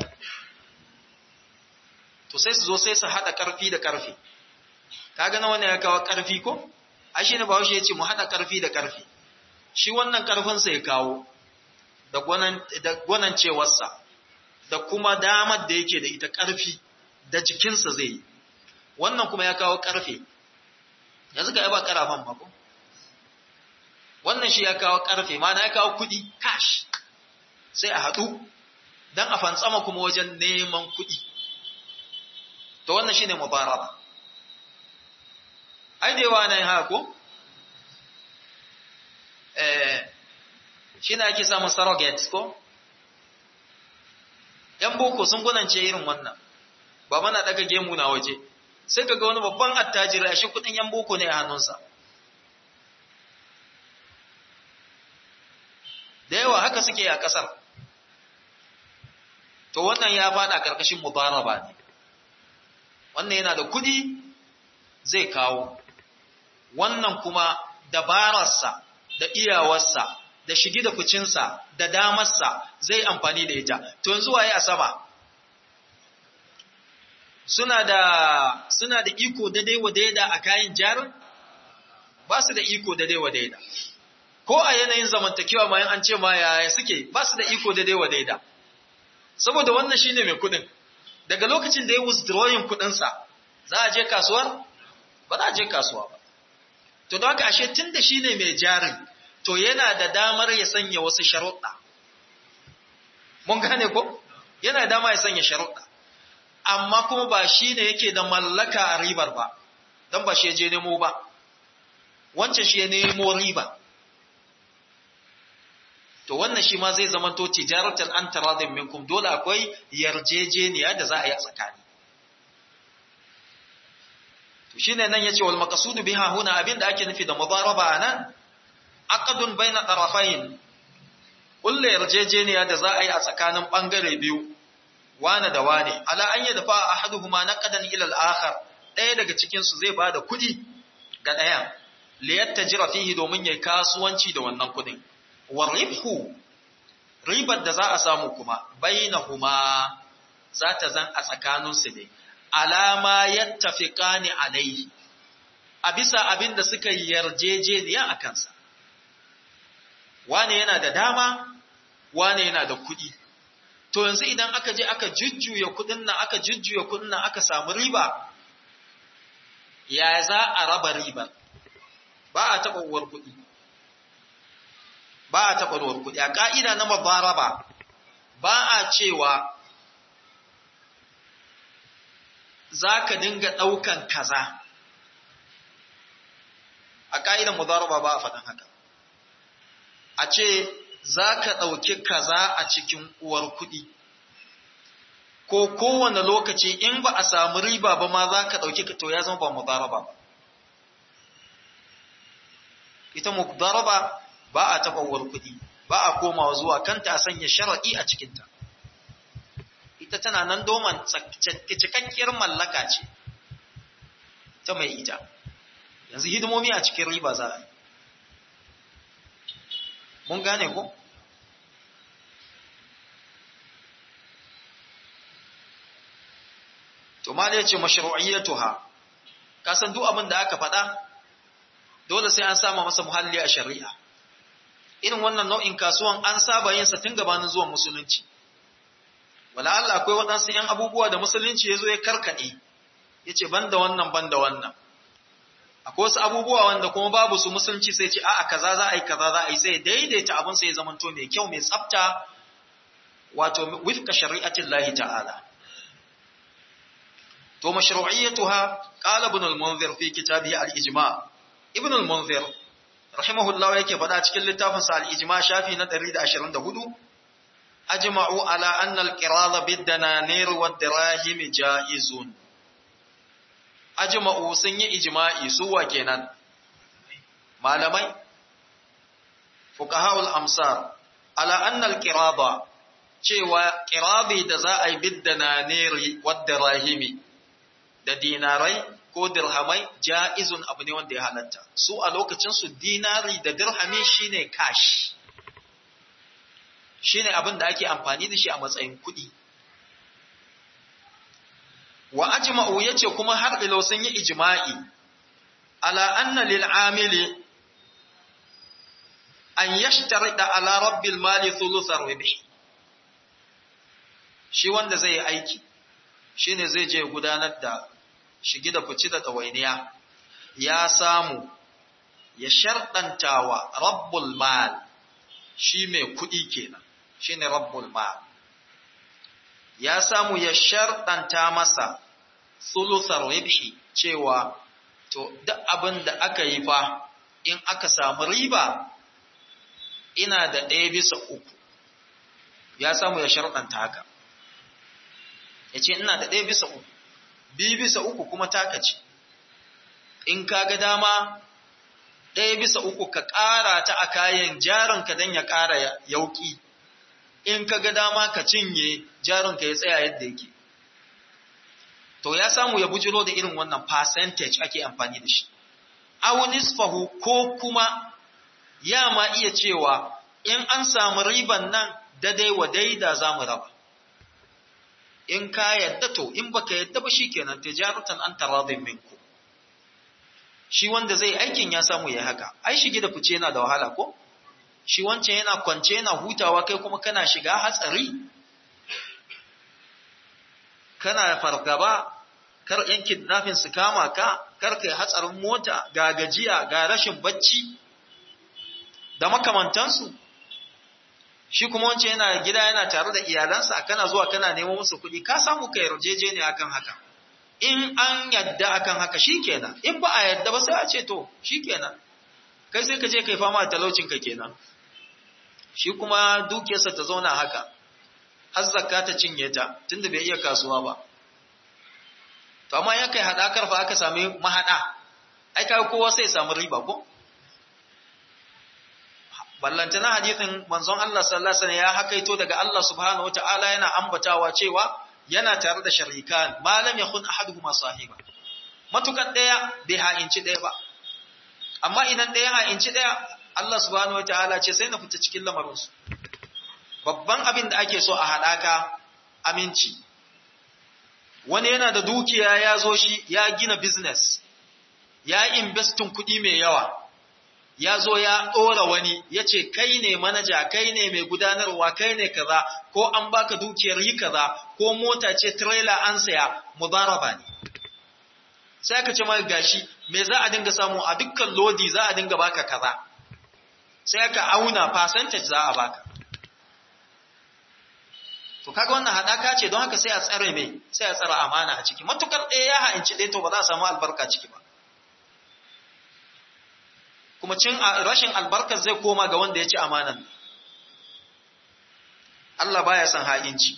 To sai su zo sai su haɗa ƙarfi da ƙarfi. Kaga na wannan ya kawo ƙarfi ko? Ai shi ne Bahaushe ya ce mu haɗa ƙarfi da ƙarfi. Shi wannan ƙarfinsa ya kawo, da gwanancewarsa da kuma damar da yake da ita ƙarfi da jikinsa zai yi. Wannan kuma ya kawo ƙarfe, yanzu ga ba ƙarafan mako. Wannan shi ya kawo ƙarfe, ma na ya kawo kuɗi, cash, sai a haɗu don a fantsama kuma wajen neman kuɗi. To wannan shi ne mubaraba. Ai da yawa na yin haka ko? Shi ne ake samun surrogate ko? ‘Yan boko sun gunance irin wannan, ba mana daga gemu na waje, sai ka ga wani babban attajiri a shi kudin ‘yan boko ne a hannunsa. Da yawa haka suke a ƙasar. To wannan ya faɗa ƙarƙashin mubaraba ne. Wannan yana da kudi zai kawo, wannan kuma dabararsa da iyawarsa da shigi da kucinsa da damarsa zai amfani da ita. To yanzu waye a sama? Suna da iko daidai wa daida a kayan jarin? Ba su da iko daidai wa daida. Ko a yanayin zamantakewa ma an ce ma yaya suke, ba su da iko daidai wa daida. Saboda wannan shine mai kudin. Daga lokacin da ya withdrawing kudinsa, za a je kasuwar? Ba za a je kasuwa ba. To don haka ashe tun da shine mai jarin, to yana da damar ya sanya wasu sharuɗa. Mun gane ko? Yana da dama ya sanya sharuɗa. Amma kuma ba shi ne yake da mallaka a ribar ba, don ba shi ya je nemo ba. Wancan shi ya nemo riba. To wannan shi ma zai zama to tijaratan an taradin minkum, dole akwai yarjejeniya da za a yi a tsakani. To shine nan yace wal maqsudu biha huna, abinda ake nufi da mudaraba anan aqdun baina tarafayn, kullu yarjejeniya da za a yi a tsakanin bangare biyu, wane da wane, ala an yadfa ahaduhuma naqadan ila al-akhar, ɗaya daga cikin su zai bada kuɗi ga ɗayan, liyattajira fihi, domin yayi kasuwanci da wannan kuɗin. Wa ribhu, ribar da za a samu kuma bainahuma za ta zan a tsakanin su ne, alama yattafiqani alaihi, a bisa abin da suka yarjejeniya a kansa. Wane yana da dama, wane yana da kuɗi. To yanzu idan aka je aka jujjuya kuɗin nan, aka samu riba, ya za a raba ribar? Ba a taɓa uwar kuɗi. Ba a taɓa uwar kuɗi. A ƙa'ida na mubaraba, ba a cewa za ka dinga ɗaukan kaza. A ƙa'idan mubaraba ba a faɗin haka. A ce za ka ɗauki kaza a cikin uwar kuɗi, ko kowane lokaci in ba a samu riba ba ma za ka ɗauki, to ya zama ba mudaraba ba. Ita mudaraba ba a taɓa uwar kuɗi, ba a komawa zuwa kanta a sanya sharaɗi a cikinta. Ita tana nan domin cikakkiyar mallaka ce ta mai ita. Yanzu hidimomi a cikin riba za a yi. Mun gane ko? To mala yace mashru'iyyatuha, ka san duk abin da aka faɗa dole sai an sama masa muhalli a shari'a. Irin wannan nau'in kasuwan an saba yin sa tun gabanin zuwan musulunci. Wala Allah akwai waɗansu ‘yan abubuwa da musulunci ya zo ya karkaɗe, ya ce banda wannan banda wannan. Akwai wasu abubuwa wanda kuma babu su musulunci sai ce a'a kaza za a yi kaza za a yi, sai daidaita abin sai ya zamanto mai kyau mai tsafta, wato wifka shari'atin lahi ta'ala. To mashru'iyyatuha qala ibn al-munzir fi kitabihi al-ijma'. Ibn al-munzir rahimahullah yake faɗa cikin littafin sa al-ijma' shafi na 124, ajma'u ala anna al-qirada bid-dananir wad-dirahim ja'izun. Ajma'u sun yi ijma'i su wa kenan? Malamai fuqaha'ul amsar ala anna al-qirada, cewa qirabi da za a yi bid-dananir wad-dirahim, da dinarai ko dirhamai, ja'izun abu ne wanda ya halatta. Su a lokacin su dinari da dirhami shine cash, shine abin da ake amfani da shi a matsayin kuɗi. Wa ajma'u yace kuma har ilo sun yi ijma'i ala anna lil amili an yashtarida ala rabbil mali thuluthar ribh. Shi wanda zai yi aiki shine zai je gudanar da shigi da fici da ɗawainiya, ya samu ya sharɗantawa rabbul mal, shi mai kuɗi kenan, shine rabbul mal, ya samu ya sharɗanta masa thuluthar ribhi, cewa to duk abin da aka yi fa in aka samu riba ina da 1/3, ya samu ya sharɗanta haka, ya ce ina da 1/3, 2/3 kuma taka ce, in ka ga dama 1/3 ka ƙara ta a kayan jarinka don ya ƙara yauƙi, in ka ga dama ka cinye jarinka ya tsaya yadda yake. To ya samu ya bujiro da irin wannan percentage ake amfani da shi. Aw nisfahu, ko kuma ya ma iya cewa in an samu riban nan daidai wa daida za mu raba. In ka yadda to, in baka yadda ba shikenan, tijaratan an taradin minku. Shi wanda zai aikin ya samu ya haka. Ai shige da fice yana da wahala ko? Shi wancan yana kwance yana hutawa, kai kuma kana shiga hatsari. Kana fargaba kar yan kidnapping su kama ka, kar kai hatsarin mota, ga gajiya, ga rashin bacci da makamantansu. Shi kuma wancan yana gida yana tare da iyalansa, kana zuwa kana neman musu kuɗi, ka samu ka yarjeje ne akan haka. In an yadda akan haka shikenan, in ba a yadda ba sai a ce to shikenan, kai sai ka je kai fama da talaucin ka kenan. Shi kuma dukiyarsa ta zauna haka, har zakka ta cinye ta, tunda bai iya kasuwa ba. To amma ya kai haɗakar fa aka sami mahaɗa, ai kai kowa sai samu riba ko? Ballantana hadithin manzon Allah sallallahu alaihi wasallam ya hakaito daga Allah subhanahu wataala yana ambatawa cewa yana tare da sharikan, malam yakun ahaduhuma sahiba. Matukan daya bai ha'inci daya ba. Amma idan daya ha'inci daya, Allah subhanahu wataala ce sai na fita cikin lamarin su. Babban abin da ake so a haɗaka aminci. Wani yana da dukiya ya zo shi ya gina business, ya investin kuɗi mai yawa. Ya zo ya ɗora wani, ya ce, kai ne manaja, kai ne mai gudanarwa, kai ne kaza, ko an baka dukiyar yi kaza, ko mota ce trailer an saya, mudaraba ne. Sai aka ce mai gashi, me za a dinga samu a dukkan lodi za a dinga baka kaza. Sai aka auna percentage za a baka. To kaga wannan haɗaka ce, don haka sai a tsare mai, sai a tsara amana a ciki. Matukar ɗaya ya ha'inci ɗaya to ba za a samu albarka ciki ba. Kuma rashin albarkar zai koma ga wanda ya ci amanan. Allah baya son ha'inci.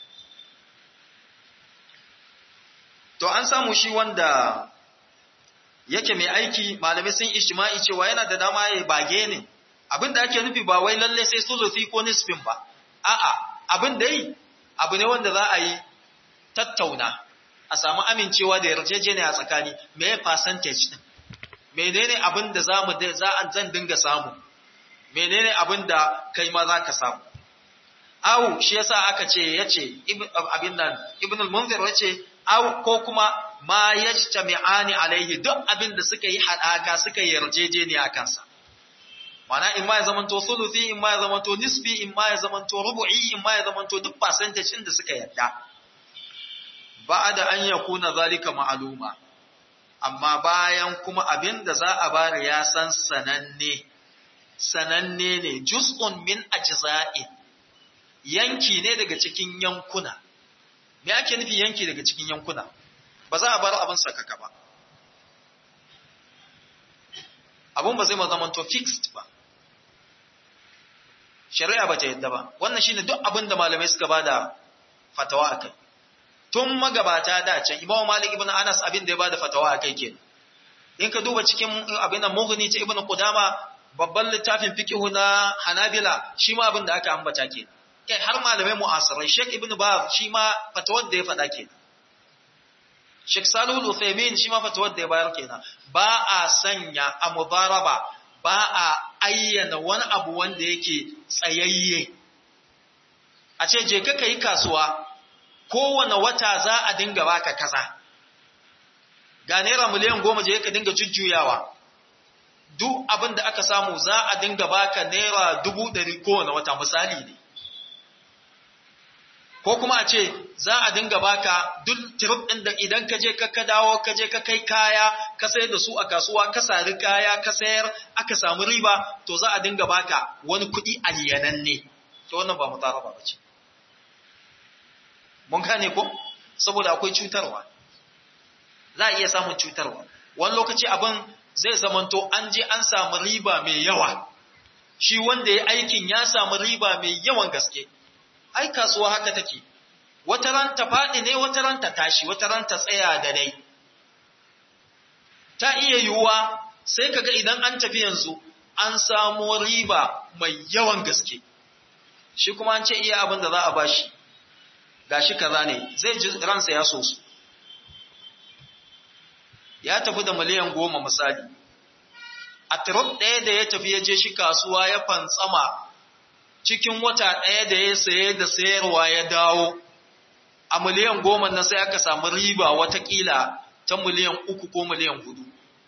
To an samu shi wanda yake mai aiki, malamai sun ijma'i cewa yana da dama ya bage ne. Abin da ake nufi ba wai lalle sai sulusi ko nisfin ba. A'a, abin da yi abu ne wanda za a yi tattauna, a samu amincewa da yarjejeniya a tsakani, me percentage din. Menene abin da zan dinga samu, menene abin da kai ma za ka samu. Au shi yasa aka ce yace abin nan Ibn al-Munzir yace au ko kuma ma yajtami'ani alaihi, duk abin da suka yi hadaka suka yi yarjejeniya a kansa. Mana in ma ya zamanto sulusi, in ma ya zamanto nisbi, in ma ya zamanto rubu'i, in ma ya zamanto duk percentage din da suka yadda. Ba'da an yakuna zalika ma'luma, amma bayan kuma abin da za a bari ya san sananne ne, juz'un min ajza'in, yanki ne daga cikin yankuna. Me ake nufi yanki daga cikin yankuna? Ba za a bar abin sakaka ba. Abun ba zai zamanto fixed ba. Shari'a ba ta yadda ba. Wannan shine duk abin da malamai suka bada fatawa akai. Tun magabata da can Imam Malik ibn Anas abin da ya bada fatawa akai kenan. In ka duba cikin abin da Mughni ta Ibn Qudama, babban littafin fiqh na Hanabila, shi ma abin da aka ambata kenan. Kai har malamai mu'asirai, Sheikh Ibn Baz shi ma fatawar da ya faɗa kenan. Sheikh Salih Al-Uthaymeen shi ma fatawar da ya bayar kenan. Ba a sanya a mudaraba, ba a ayyana wani abu wanda yake tsayayye. A ce je ka yi kasuwa, kowane wata za a dinga baka kaza. Ga naira miliyan 10 je ka dinga jujjuyawa. duk abin da aka samu za a dinga baka naira 100,000 kowane wata, misali ne. Ko kuma a ce za a dinga baka duk trip ɗin da idan ka je ka dawo ka je ka kai kaya ka sayar da su a kasuwa ka sari kaya ka sayar aka samu riba, to za a dinga baka wani kuɗi aliyananne. To wannan ba mutaraba ba ce. Mun gane ko? Saboda akwai cutarwa. Za a iya samun cutarwa. Wani lokaci abin zai zamanto an je an samu riba mai yawa. Shi wanda ya aikin ya samu riba mai yawan gaske. Ai kasuwa haka take. Wata ran ta faɗi ne, wata ran ta tashi, wata ran ta tsaya da dai. Ta iya yiwuwa sai kaga idan an tafi yanzu an samu riba mai yawan gaske. Shi kuma an ce iya abin da za a bashi. Gashi kaza ne, zai ji ransa ya so su. Ya tafi da miliyan 10 misali. A trip ɗaya da ya tafi ya je shi kasuwa ya fantsama cikin wata ɗaya da ya saye da sayarwa ya dawo. A miliyan 10 na sai aka samu riba watakila ta miliyan 3 ko miliyan 4.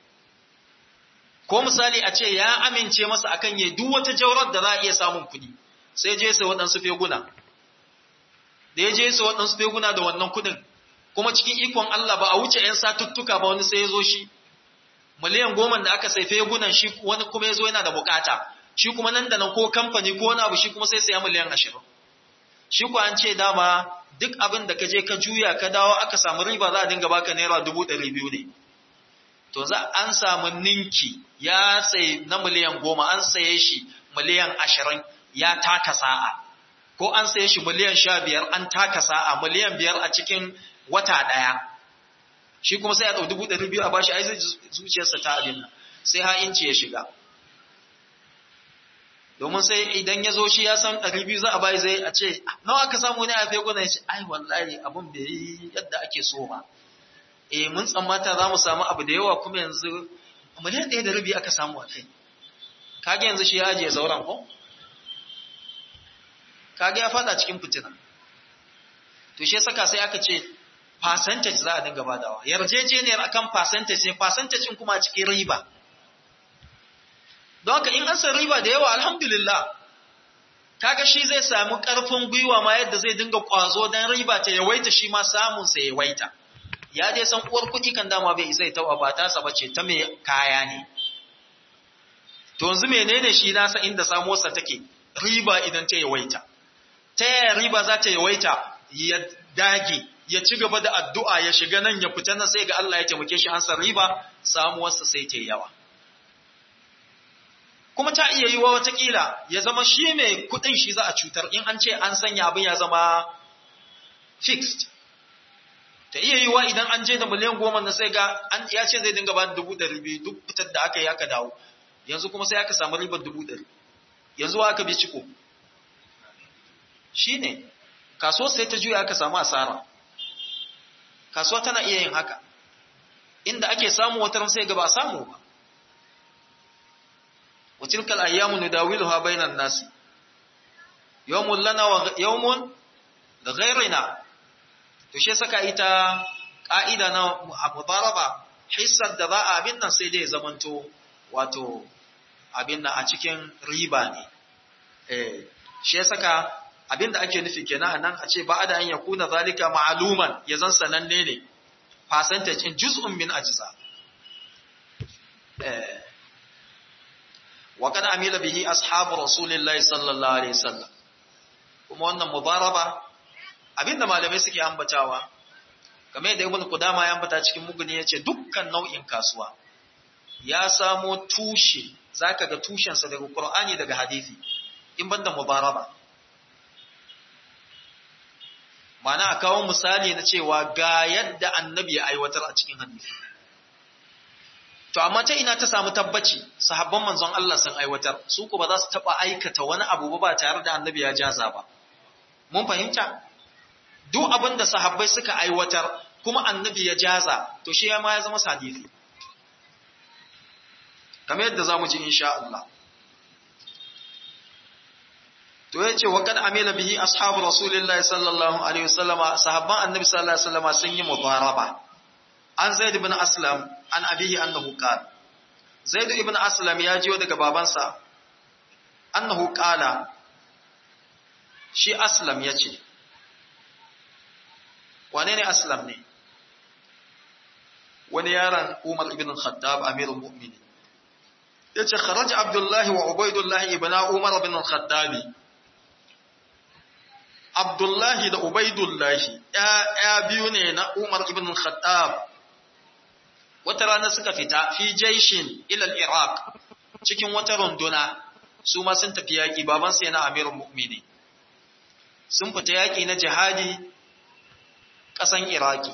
Ko misali a ce ya amince masa akan yi duk wata jaurar da za a iya samun kuɗi. Sai je sai waɗansu feguna. Da ya je sai waɗansu feguna da wannan kuɗin. Kuma cikin ikon Allah ba a wuce 'yan satuttuka ba wani sai ya zo shi. Miliyan 10 da aka sai fegunan shi wani kuma ya zo yana da bukata. Shi kuma nan da nan ko kamfani ko wani abu shi kuma sai saya miliyan 20. Shi ko an ce dama duk abin da ka je ka juya ka dawo aka samu riba za a dinga baka naira 200,000 ne. To za an samu ninki ya sai na miliyan 10 an saye shi miliyan 20 ya taka sa'a. Ko an saye shi miliyan 15 an taka sa'a, miliyan 5 a cikin wata ɗaya. Shi kuma sai ya ɗau 200,000 a bashi ai zai zuciyarsa ta abin nan. Sai ha'inci ya shiga. Domin sai idan ya zo shi ya san 200 za a bai zai a ce nawa aka samu ne a feguna ya ce ai wallahi abun bai yi yadda ake so ba. Mun tsammata za mu samu abu da yawa kuma yanzu miliyan 1.5 aka samu a kai. Kage yanzu shi ya ajiye sauran ko? Kage ya fada cikin fitina. To shi saka sai aka ce percentage za a dinga badawa. Yarjejeniyar akan percentage ne, percentage din kuma cikin riba. Don haka in an san riba da yawa alhamdulillah. Kaga shi zai samu ƙarfin gwiwa ma yadda zai dinga ƙwazo don riba ta yawaita shi ma samun sa yawaita. Ya dai san uwar kuɗi kan dama bai isa ta ba ta sa bace ta mai kaya ne. To yanzu menene shi nasa inda samuwarsa take? Riba idan ta yawaita. Ta yaya riba za ta yawaita? Ya dage, ya ci gaba da addu'a ya shiga nan ya fita nan sai ga Allah ya taimake shi an san riba samuwarsa sai ta yawa. Kuma ta iya yi wa watakila ya zama shi mai kudin shi za a cutar in an ce an sanya abin ya zama fixed. Ta iya yi wa idan an je da miliyan 10 na sai ga ya ce zai dinga ba da 200,000 duk fitar da aka yi aka dawo. Yanzu kuma sai aka samu ribar 100,000. Yanzu aka bi ciko. Shi ne, kasuwa sai ta juya aka samu asara. Kasuwa tana iya yin haka. Inda ake samu wata ran sai ga ba a samu ba. وتلك الأيام نداولها بين الناس يوم لنا ويوم لغيرنا to she saka ita ka'ida na mudaraba hissar da za a abin nan sai dai zamanto wato abin nan a cikin riba ne she saka abin da ake nufi kenan anan a ce ba da an yakuna zalika ma'luman yazan sananne ne percentage in juz'un min ajza وقد عمل به أصحاب رسول الله صلى الله عليه وسلم kuma wannan mudaraba abinda malamai suke ambatawa kamar yadda Ibn Qudama ya ambata cikin muguni yace dukkan nau'in kasuwa ya samo tushe zaka ga tushen sa daga Qur'ani daga hadisi in banda mudaraba mana a kawo misali na cewa ga yadda annabi ya aiwatar a cikin hadisi to amma ta ina ta samu tabbaci sahabban manzon Allah sun aiwatar su ko ba za su taba aikata wani abu ba tare da annabi ya jaza ba mun fahimta duk abin da sahabbai suka aiwatar kuma annabi ya jaza to shi ma ya zama hadisi kamar yadda zamu ji insha Allah to yace wa kad amila bihi ashabu rasulillahi sallallahu alaihi wasallama sahabban annabi sallallahu alaihi wasallama sun yi mudaraba an zaid ibn aslam an abihi annahu qala Zaid ibn Aslam ya jiyo daga babansa annahu qala shi Aslam yace wane ne Aslam ne wani yaron Umar ibn Khattab amirul mu'minin yace kharaja Abdullah wa Ubaydullah ibn Umar ibn Khattab Abdullah da Ubaydullah ya biyu ne na Umar ibn Khattab wata rana suka fita fi jaishin ila al-Iraq cikin wata runduna su ma sun tafi yaki baban sa yana amirul mu'minin sun fita yaki na jihadi kasan Iraki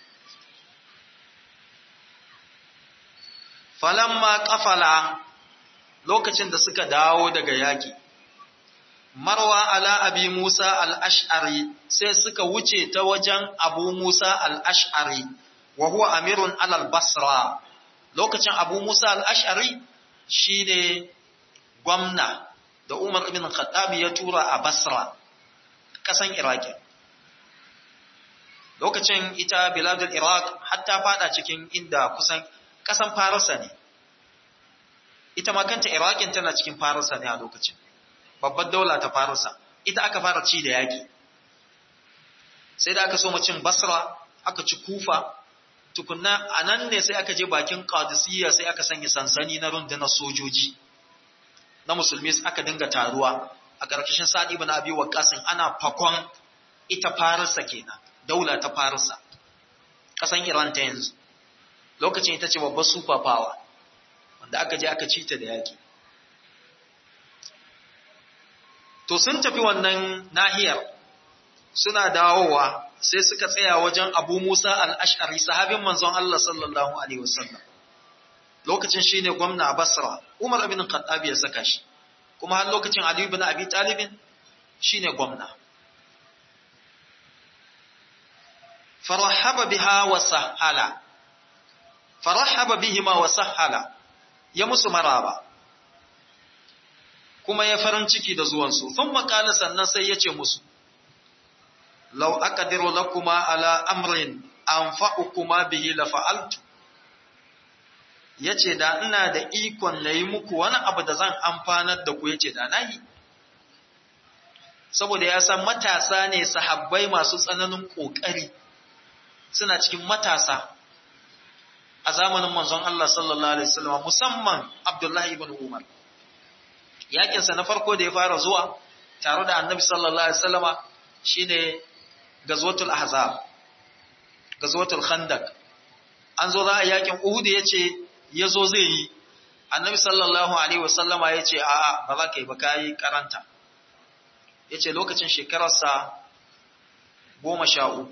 falamma qafala lokacin da suka dawo daga yaki marwa ala abi Musa al-Ash'ari sai suka wuce ta wajen Abu Musa al-Ash'ari wa huwa amirun alal Basra lokacin Abu Musa al-Ash'ari shine gwamna da Umar ibn Khattab ya tura a Basra kasan Iraki lokacin ita biladul Iraq hatta fada cikin inda kusan kasan Farisa ne ita ma kanta Iraqin tana cikin Farisa ne a lokacin babbar daula ta Farisa ita aka fara ci da yaki sai da aka so mu cin Basra aka ci Kufa tukunna anan ne sai aka je bakin Qadisiyya sai aka sanya sansani na rundunar sojoji na musulmi aka dinga taruwa a ƙarƙashin Sa'd ibn Abi Waqqas ana fakon ita Farisa kenan daula ta Farisa kasan Iran ta yanzu lokacin ita ce babbar super power wanda aka je aka ci ta da yaki to sun tafi wannan nahiyar suna dawowa sai suka tsaya wajen Abu Musa al-Ash'ari sahabin manzon Allah sallallahu alaihi wasallam lokacin shine gwamna a Basra Umar ibn Khattab ya saka shi kuma har lokacin Ali ibn Abi Talib shine gwamna farahaba biha wa sahala farahaba bihima wa sahala ya musu maraba kuma ya farin ciki da zuwansu sun makala sannan sai ya ce musu lau aqdiru lakuma ala amrin anfa'ukuma bihi la fa'altu yace da ina da ikon nayi muku wani abu da zan amfanar da ku yace da nayi saboda ya san matasa ne sahabbai masu tsananin kokari suna cikin matasa a zamanin manzon Allah sallallahu alaihi wasallam musamman Abdullah ibn Umar yakinsa na farko da ya fara zuwa tare da Annabi sallallahu alaihi wasallama shine gazwatul ahzab gazwatul khandaq an zo za a yakin Uhud yace yazo zai yi Annabi sallallahu alaihi wasallama yace a'a ba za ka yi ba kai karanta yace lokacin shekararsa 13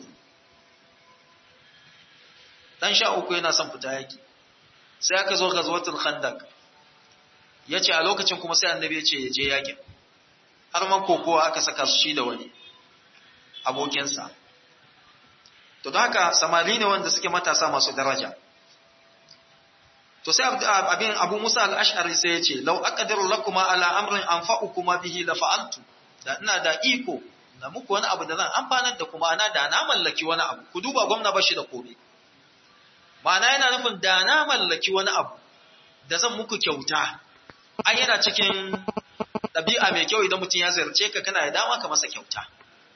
dan 13 yana son fita yaki sai aka zo gazwatul khandaq yace a lokacin kuma sai Annabi yace ya je yakin har man kokowa aka saka su shi da wani abokinsa to don haka samari ne wanda suke matasa masu daraja to sai Abu Musa al-Ash'ari sai yace law aqdiru lakuma ala amrin anfa'ukuma bihi la fa'altu da ina da iko da muku wani abu da zan amfanar da kuma ana da na mallaki wani abu ku duba gwamna bashi da komai ma'ana yana nufin da na mallaki wani abu da zan muku kyauta ai yana cikin ɗabi'a mai kyau idan mutum ya ziyarce ka kana da dama ka masa kyauta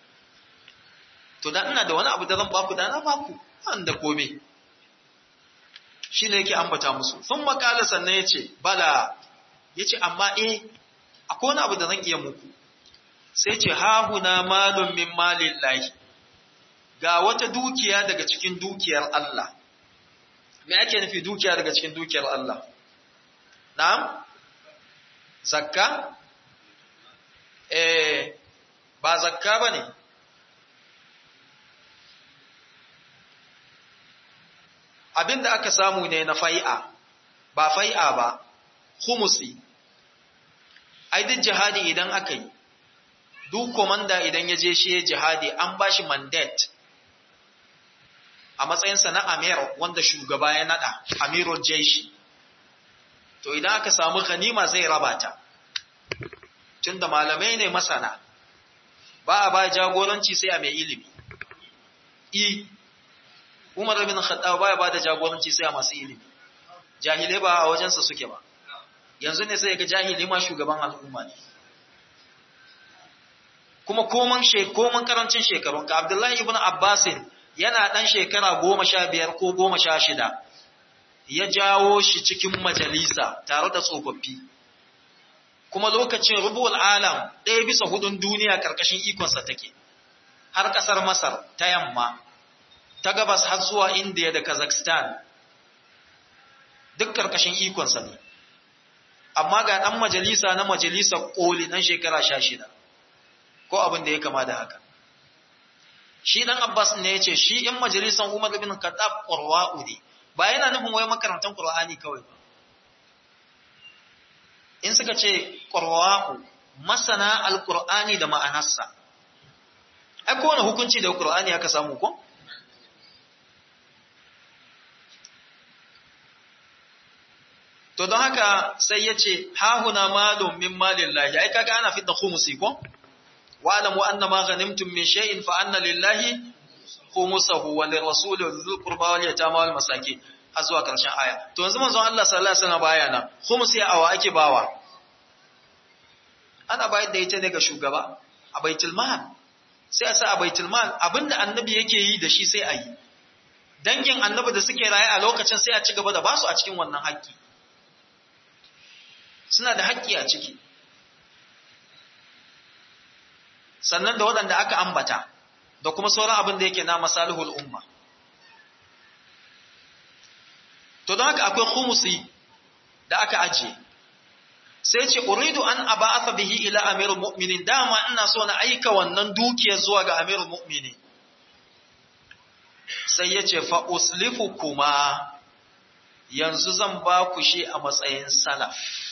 to da ina da wani abu da zan baku da na baku an da kome shi ne yake ambata musu sun makala sannan ya ce bala ya ce amma akwai wani abu da zan iya muku sai ce hahuna malun min malin lahi ga wata dukiya daga cikin dukiyar Allah me ake nufi dukiya daga cikin dukiyar Allah na'am zakka ba zakka bane abinda aka samu ne na fai'a ba fai'a ba khumusi ai duk jihadi idan aka yi duk komanda idan ya je shi jihadi an bashi mandate a matsayinsa na amir wanda shugaba ya nada amirul jaishi to idan aka samu ganima zai raba ta tunda malamai ne masana ba a ba jagoranci sai a mai ilimi Umar bin Khattab baya ba da jagoranci sai a masu ilimi jahilai ba a wajensa suke ba. Yanzu ne sai ga jahili ma shugaban al'umma ne. Kuma koman karancin shekarunka, Abdullahi ibn Abbasin yana ɗan shekara 15 ko 16, ya jawo shi cikin majalisa tare da tsofaffi. Kuma lokacin rubu'ul alam 1/4 duniya ƙarƙashin ikonsa take, har ƙasar Masar ta yamma, ta gabas har zuwa India da Kazakhstan, duk ƙarƙashin ikonsa ne. Amma ga ɗan majalisa na majalisar ƙoli ɗan shekara 16, ko abin da ya kama da haka. Shi ɗan Abbas ne ya ce, shi in majalisar Umar ibn Khattab ƙurwa'u ne, ba yana nufin wai makarantar Ƙur'ani kawai ba. In suka ce ƙurwa'u, masana al-Ƙur'ani da ma'anarsa, ai kowane hukunci da Ƙur'ani aka samu ko? To don haka sai ya ce, hahuna malum min malin lahi, ai kaga ana fidda khumusi ko? Wa'alamu anna ma ghanimtum min shay'in fa anna lillahi khumusahu wa lirrasuli dhil qurba wal yatama wal masakin, har zuwa karshen aya. To yanzu manzon Allah sallallahu alaihi wasallam baya nan, khumusi awa ake bawa? Ana bayar da ita ne ga shugaba a baitul mal. Sai a sa a baitul mal abinda annabi yake yi da shi sai a yi. Dangin annabi da suke raye a lokacin sai a ci gaba da basu a cikin wannan haƙƙi. Suna da haƙƙi a ciki. Sannan da waɗanda aka ambata, da kuma sauran abin da yake na masalihul umma. To don haka akwai khumusi da aka ajiye. Sai ce, uridu an aba'atha bihi ila amirul mu'minin, dama ina so na aika wannan dukiyar zuwa ga amirul mu'minin. Sai ya ce, fa uslifu kuma, yanzu zan ba ku shi a matsayin salaf.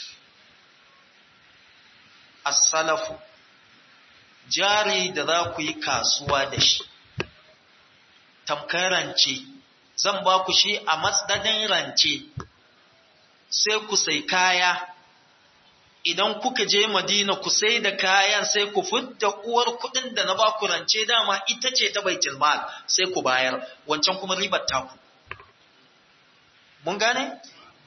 As-salafu, jari da za ku yi kasuwa da shi, tamkar rance, zan ba ku shi a matsayin rance, sai ku sai kaya, idan kuka je Madina ku sai da kayan sai ku fidda uwar kuɗin da na ba ku rance dama ita ce ta baitul mal sai ku bayar, wancan kuma ribar taku. Mun gane?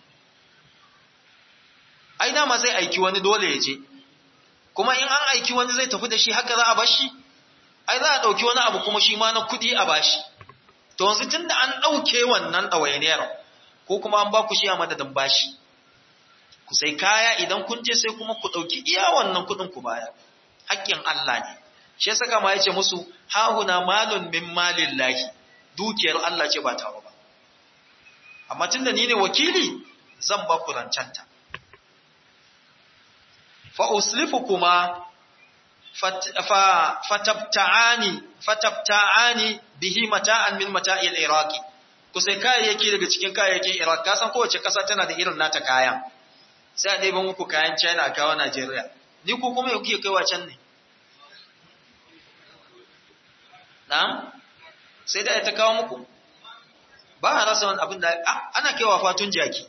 Ai dama zai aiki wani dole ya je. Kuma in an aiki wani zai tafi da shi haka za a bashi, ai za a ɗauki wani abu kuma shi ma na kuɗi a bashi. To yanzu tun da an ɗauke wannan ɗawainiyar, ko kuma an ba ku shi a madadin bashi, ku sai kaya idan kun je sai kuma ku ɗauki iya wannan kuɗin ku baya. Haƙƙin Allah ne. Shi saka ma ya ce musu, hahuna malun min malin lahi, dukiyar Allah ce ba tawa ba. Amma tun da ni ne wakili, zan ba ku rancanta. فأسلفكما fatabta'ani bihi mata'an min mata'il iraqi, ku sai kayayyaki daga cikin kayayyakin Iraq. Ka san kowace ƙasa tana da irin nata kayan, sai a ɗaya muku kayan China a kawo Najeriya. Ni ku kuma yau kuke kaiwa can ne? Na'am? Sai da ta kawo muku? Ba a rasa wani abin da ana kaiwa fatun jaki.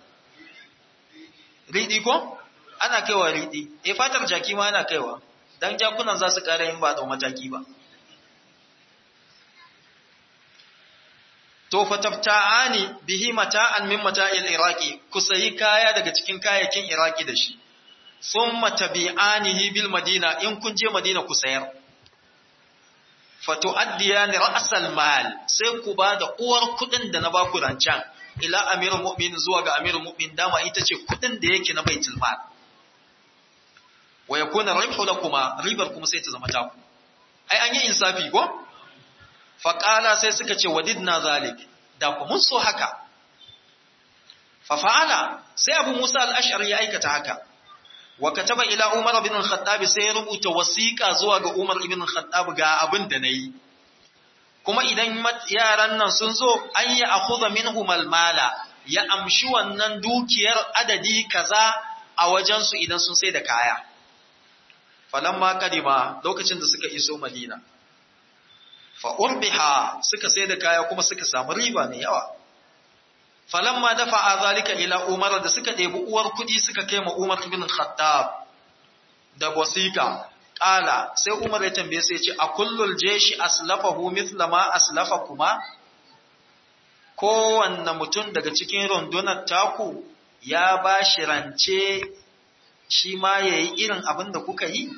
Riɗi ko? Ana kaiwa riɗi, fatar jaki ma ana kaiwa, don jakunan za su ƙara yin ba ɗau mataki ba. To, fatafta'ani bihi mata'an min mata'il Iraki, ku sayi kaya daga cikin kayayyakin Iraki da shi, sun matabi'anihi bil Madina, in kun je Madina ku sayar. Fatu'addiya ni ra'asal mal, sai ku ba da uwar kuɗin da na ba ku rancen, ila amirul mu'min zuwa ga amirul mu'min, dama ita ce kuɗin da yake na baitul mal. Wa yakuna ribhu lakuma, ribar kuma sai ta zama taku. Ai an yi insafi ko? Fa qala sai suka ce wadidna zalik, da ku mun so haka. Fa fa'ala, sai Abu Musa al-Ash'ari ya aikata haka. Wa kataba ila Umar ibn al-Khattab, sai ya rubuta wasiqa zuwa ga Umar ibn al-Khattab ga abin da nayi. Kuma idan yaran nan sun zo an yi akhudha minhum al-mala, ya amshi wannan dukiyar adadi kaza a wajensu idan sun sai da kaya. Falamma kadima, lokacin da suka iso Madina, fa urbiha, suka sai da kaya kuma suka samu riba mai yawa. Falamma dafa'a zalika ila Umar, da suka ɗebi uwar kuɗi suka kai ma Umar ibn Khattab da wasiqa, qala, sai Umar ya tambaye sai ya ce, a kullul jeshi aslafahu mithla ma aslafakuma? Kowanne mutum daga cikin rundunar taku ya ba shi rance shi ma ya yi irin abin da kuka yi?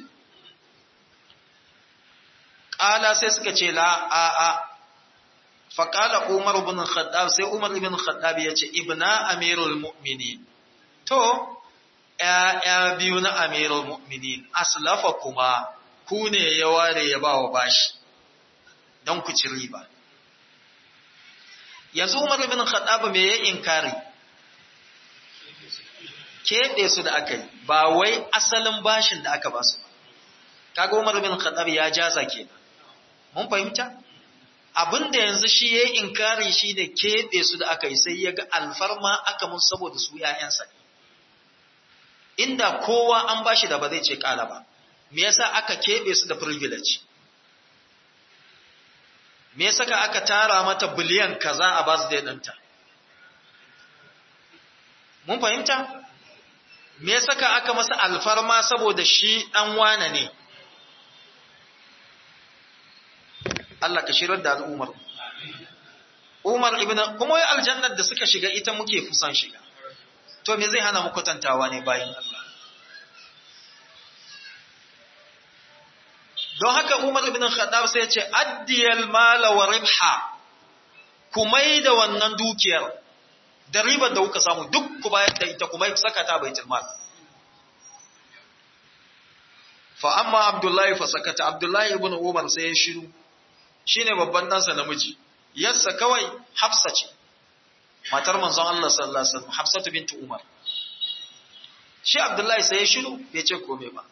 Ƙala sai suka ce a'a, faƙala Umar ibn Khattab sai Umar ibn Khattab ya ce, Ibna Amirul Mu'minin, to, ‘ya'ya biyu na Amirul Mu'minin, aslafa kuma ku ne ya ware ya ba wa bashi, don ku ci riba. Yanzu Umar ibn Khattab me ya inkari? Keɓe su da aka yi, ba wai asalin bashin da aka ba su ba. Kaga Umar ibn Khattab ya jaza ke. Mun fahimta? Abinda yanzu shi ya inkari shi da keɓe su da aka yi sai ya ga alfarma aka mun saboda su ‘ya'yansa. Inda kowa an bashi da ba zai ce ƙala ba. Me yasa aka keɓe su da privilege? Me yasa aka tara mata biliyan kaza a birthday ɗinta? Mun fahimta? Me yasa aka masa alfarma saboda shi ɗan wane ne? Allah ka shirar da al'umar. Umar ibn kuma wai aljannar da suka shiga ita muke kusan shiga. To me zai hana mu kwatantawa ne bayin Allah? Don haka Umar ibn Khattab sai ya ce addiyal mala wa ribha, ku mai da wannan dukiyar da ribar da kuka samu duk ku bayar da ita kuma saka ta baitul mal. Fa amma Abdullahi fa sakata, Abdullahi ibn Umar sai ya shiru, shine babban ɗansa namiji, yarsa kawai Hafsa ce, matar manzon Allah sallallahu alaihi wasallam, Hafsatu bintu Umar. Shi Abdullahi sai ya shiru bai ce komai ba.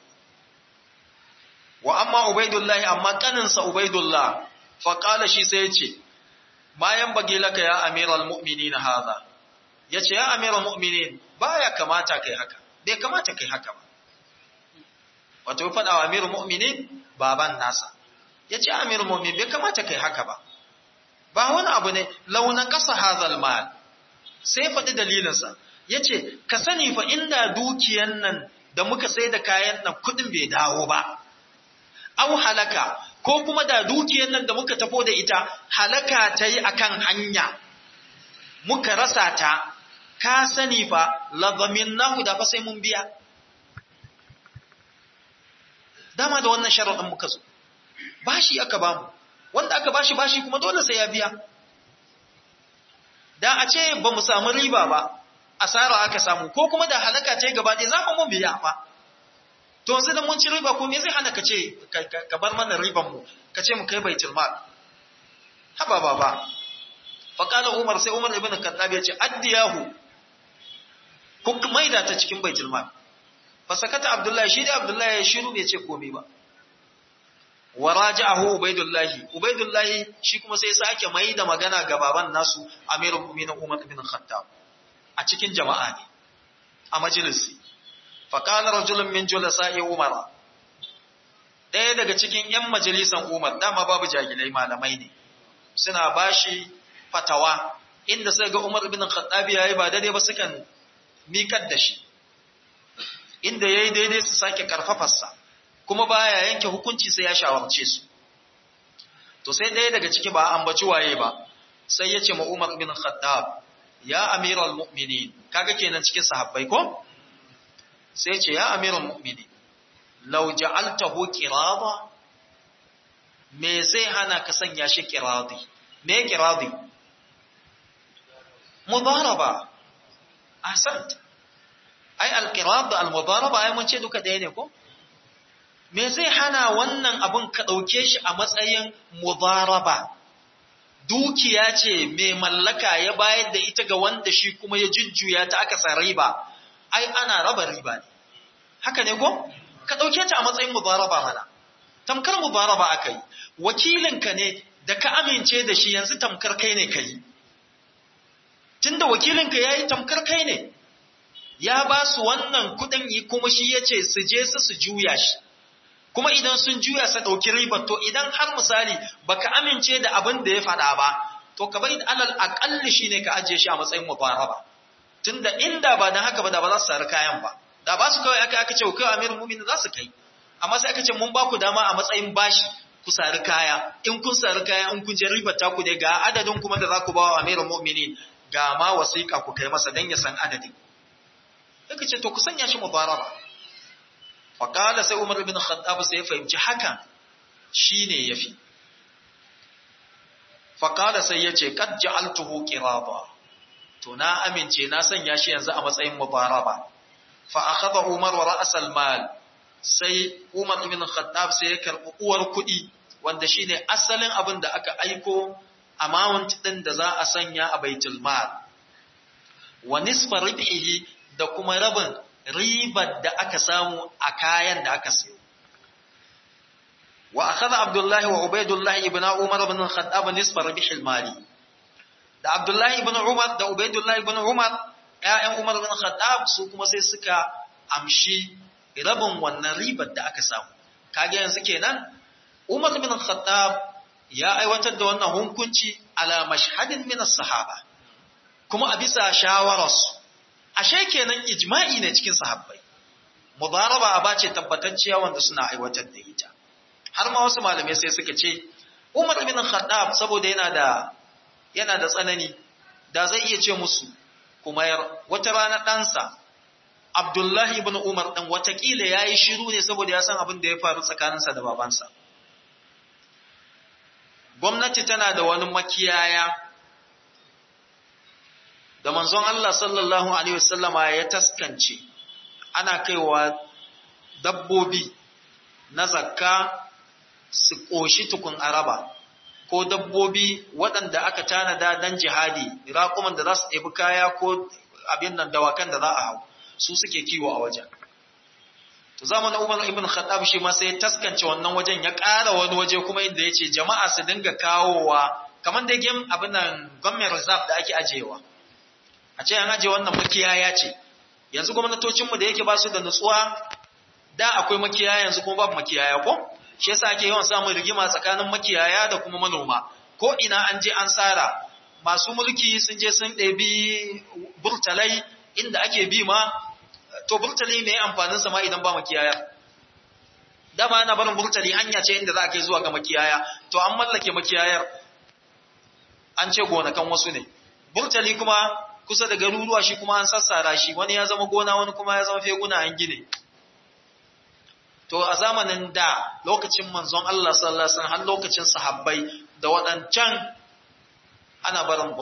Wa amma Ubaidullahi, amma kaninsa Ubaidullah, faƙala shi sai ya ce, bayan bage laka ya amiral mu'minin haza, ya ce, ya amiral mu'minin ba ya kamata kai haka, bai kamata kai haka ba. Wato ya faɗa wa amiral mu'minin baban nasa, ya ce, amiral mu'minin bai kamata kai haka ba. Ba wani abu ne, launan ƙasa hazal mal, sai faɗi dalilinsa, ya ce, ka sani fa inda dukiyan nan da muka sai da kayan nan kuɗin bai dawo ba. Au halaka, ko kuma da dukiyar nan da muka tafo da ita halaka ta yi a kan hanya, muka rasa ta, ka sani fa labamin nahu da fa sai mun biya. Dama da wannan sharaɗin muka zo, bashi aka bamu, wanda aka bashi kuma dole sai ya biya. Da a ce ba mu samu riba ba, asara aka samu, ko kuma da halaka ta yi gaba ɗaya za mu mun biya ba. To yanzu da mun ci riba ko me zai hana ka ce ka bar mana riban mu ka ce mu kai baitul mal? Haba baba. Fa qala Umar, sai Umar ibn Khattab ya ce addiyahu, ku maida ta cikin baitul mal. Fa sakata Abdullahi, shi da Abdullahi ya shiru bai ce komai ba. Wa raja'ahu Ubaidullahi shi kuma sai sake maida magana ga baban nasu Amirul Mu'minin Umar ibn Khattab a cikin jama'a ne a majalisi. Faƙalar rajulun min julasa'i Umar, ɗaya daga cikin ‘yan majalisan Umar, dama babu jahilai malamai ne, suna bashi fatawa, inda sai ga Umar ibn Khattabi ya yi ba daidai ba sukan miƙar da shi, inda ya yi daidai su sake ƙarfafarsa, kuma baya yanke hukunci sai ya shawarce su. To sai ɗaya daga ciki ba ambaci waye ba, sai ya ce ma Umar ibn Khattab, ya amiral mu'minin, kaga kenan cikin sahabbai ko? Sai ce ya amiral mu'mini law ja'altahu qirada, me zai hana ka sanya shi qiradi? Me qiradi? Mudaraba. Ahsant. Ai al-qirad al-mudaraba ai mun ce duka ɗaya ne ko? Me zai hana wannan abun ka dauke shi a matsayin mudaraba? Dukiya ce mai mallaka ya bayar da ita ga wanda shi kuma ya jujjuya ta aka sa riba. Ai ana raba riba ne, haka ne ko? Ka ɗauke ta a matsayin mubaraba mana, tamkar mubaraba aka yi, wakilinka ne da ka amince da shi yanzu tamkar kai ne ka yi, tunda wakilinka ya yi tamkar kai ne, ya ba su wannan kuɗin yi kuma shi ya ce su je su juya shi, kuma idan sun juya su ɗauki ribar, to idan har misali baka amince da abin da ya faɗa ba, to ka bari alal aƙalli shi ne ka ajiye shi a matsayin mubaraba. Tunda inda ba dan haka ba da ba za su sari kayan ba, da ba su kawai aka ce kai amirul mu'minin za su kai, amma sai aka ce mun ba ku dama a matsayin bashi ku sari kaya, in kun sari kaya in kun je ribar ta ku ne ga adadin kuma da za ku ba wa amirul mu'minin, ga ma wasiƙa ku kai masa dan ya san adadin. yake ce to ku sanya shi mudaraba fa qala sai Umar ibn Khattab sai ya fahimci hakan shine yafi fa qala sai yace qad ja'altuhu qiraba to na amince na sanya shi yanzu a matsayin mudaraba fa akhadha Umar ra's al-mal sai Umar ibn Khattab sai ya karbi uwar kudi wanda shine asalin abin da aka aiko amount din da za a sanya a baitul mal wa nisfa ribihi da kuma rabin ribar da aka samu a kayan da aka sayo wa akhadha Abdullah wa Ubaydullah ibn Umar ibn Khattab nisfa ribihil mali da Abdullah ibn Umar da Ubaydullah ibn Umar ƴaƴan Umar ibn Khattab su kuma sai suka amshi rabin wannan ribar da aka samu kage yanzu kenan Umar ibn Khattab ya aiwatar da wannan hukunci ala mashhadin min as-sahaba kuma a bisa shawararsu ashe kenan ijma'i ne cikin sahabbai mudaraba aba ce tabbatacciya wanda suna aiwatar da ita har ma wasu malamai sai suka ce Umar ibn Khattab saboda yana da tsanani da zai iya ce musu kuma wata rana ɗansa Abdullahi ibn Umar dan watakila yayi shiru ne saboda ya san abin da ya faru tsakaninsa da babansa gwamnati tana da wani makiyaya da manzon Allah sallallahu alaihi wasallama ya taskance ana kaiwa dabbobi na zakka su koshi tukun araba ko dabbobi waɗanda aka tanada dan jihadi raƙuman da za su ɗebi kaya ko abin nan dawakan da za a hau su suke kiwo a wajen to zamanin Umar ibn Khattab shi ma sai ya taskance wannan wajen ya ƙara wani waje kuma inda yace jama'a su dinga kawowa kamar da game abin nan government reserve da ake ajewa a ce an aje wannan makiyaya ce yanzu gwamnatocin mu da yake ba su da nutsuwa da akwai makiyaya yanzu kuma babu makiyaya ko shi yasa ake yawan samun rigima tsakanin makiyaya da kuma manoma ko ina an je an tsara masu mulki sun je sun ɗebi burtalai inda ake bi ma to burtali mai amfaninsa ma idan ba makiyaya dama ana barin burtali hanya ce inda za a kai zuwa ga makiyaya to an mallake makiyayar an ce gonakan wasu ne burtali kuma kusa da garuruwa shi kuma an sassara shi wani ya zama gona wani kuma ya zama feguna an gine to a zamanin da lokacin manzon Allah sallallahu alaihi wasallam har lokacin sahabbai da wadancan ana barin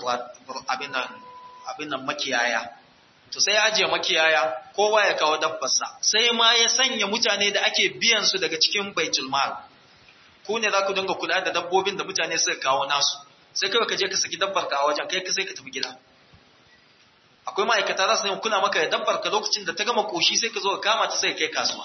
abin nan makiyaya to sai ya ajiye makiyaya kowa ya kawo dabbarsa sai ma ya sanya mutane da ake biyan su daga cikin baitul mal ku ne za ku dinga kula da dabbobin da mutane suka kawo nasu sai kai ka je ka saki dabbar ka a wajen kai ka sai ka tafi gida akwai ma'aikata za su yi kula maka da dabbar ka lokacin da ta gama koshi sai ka zo ka kama ta sai kai kasuwa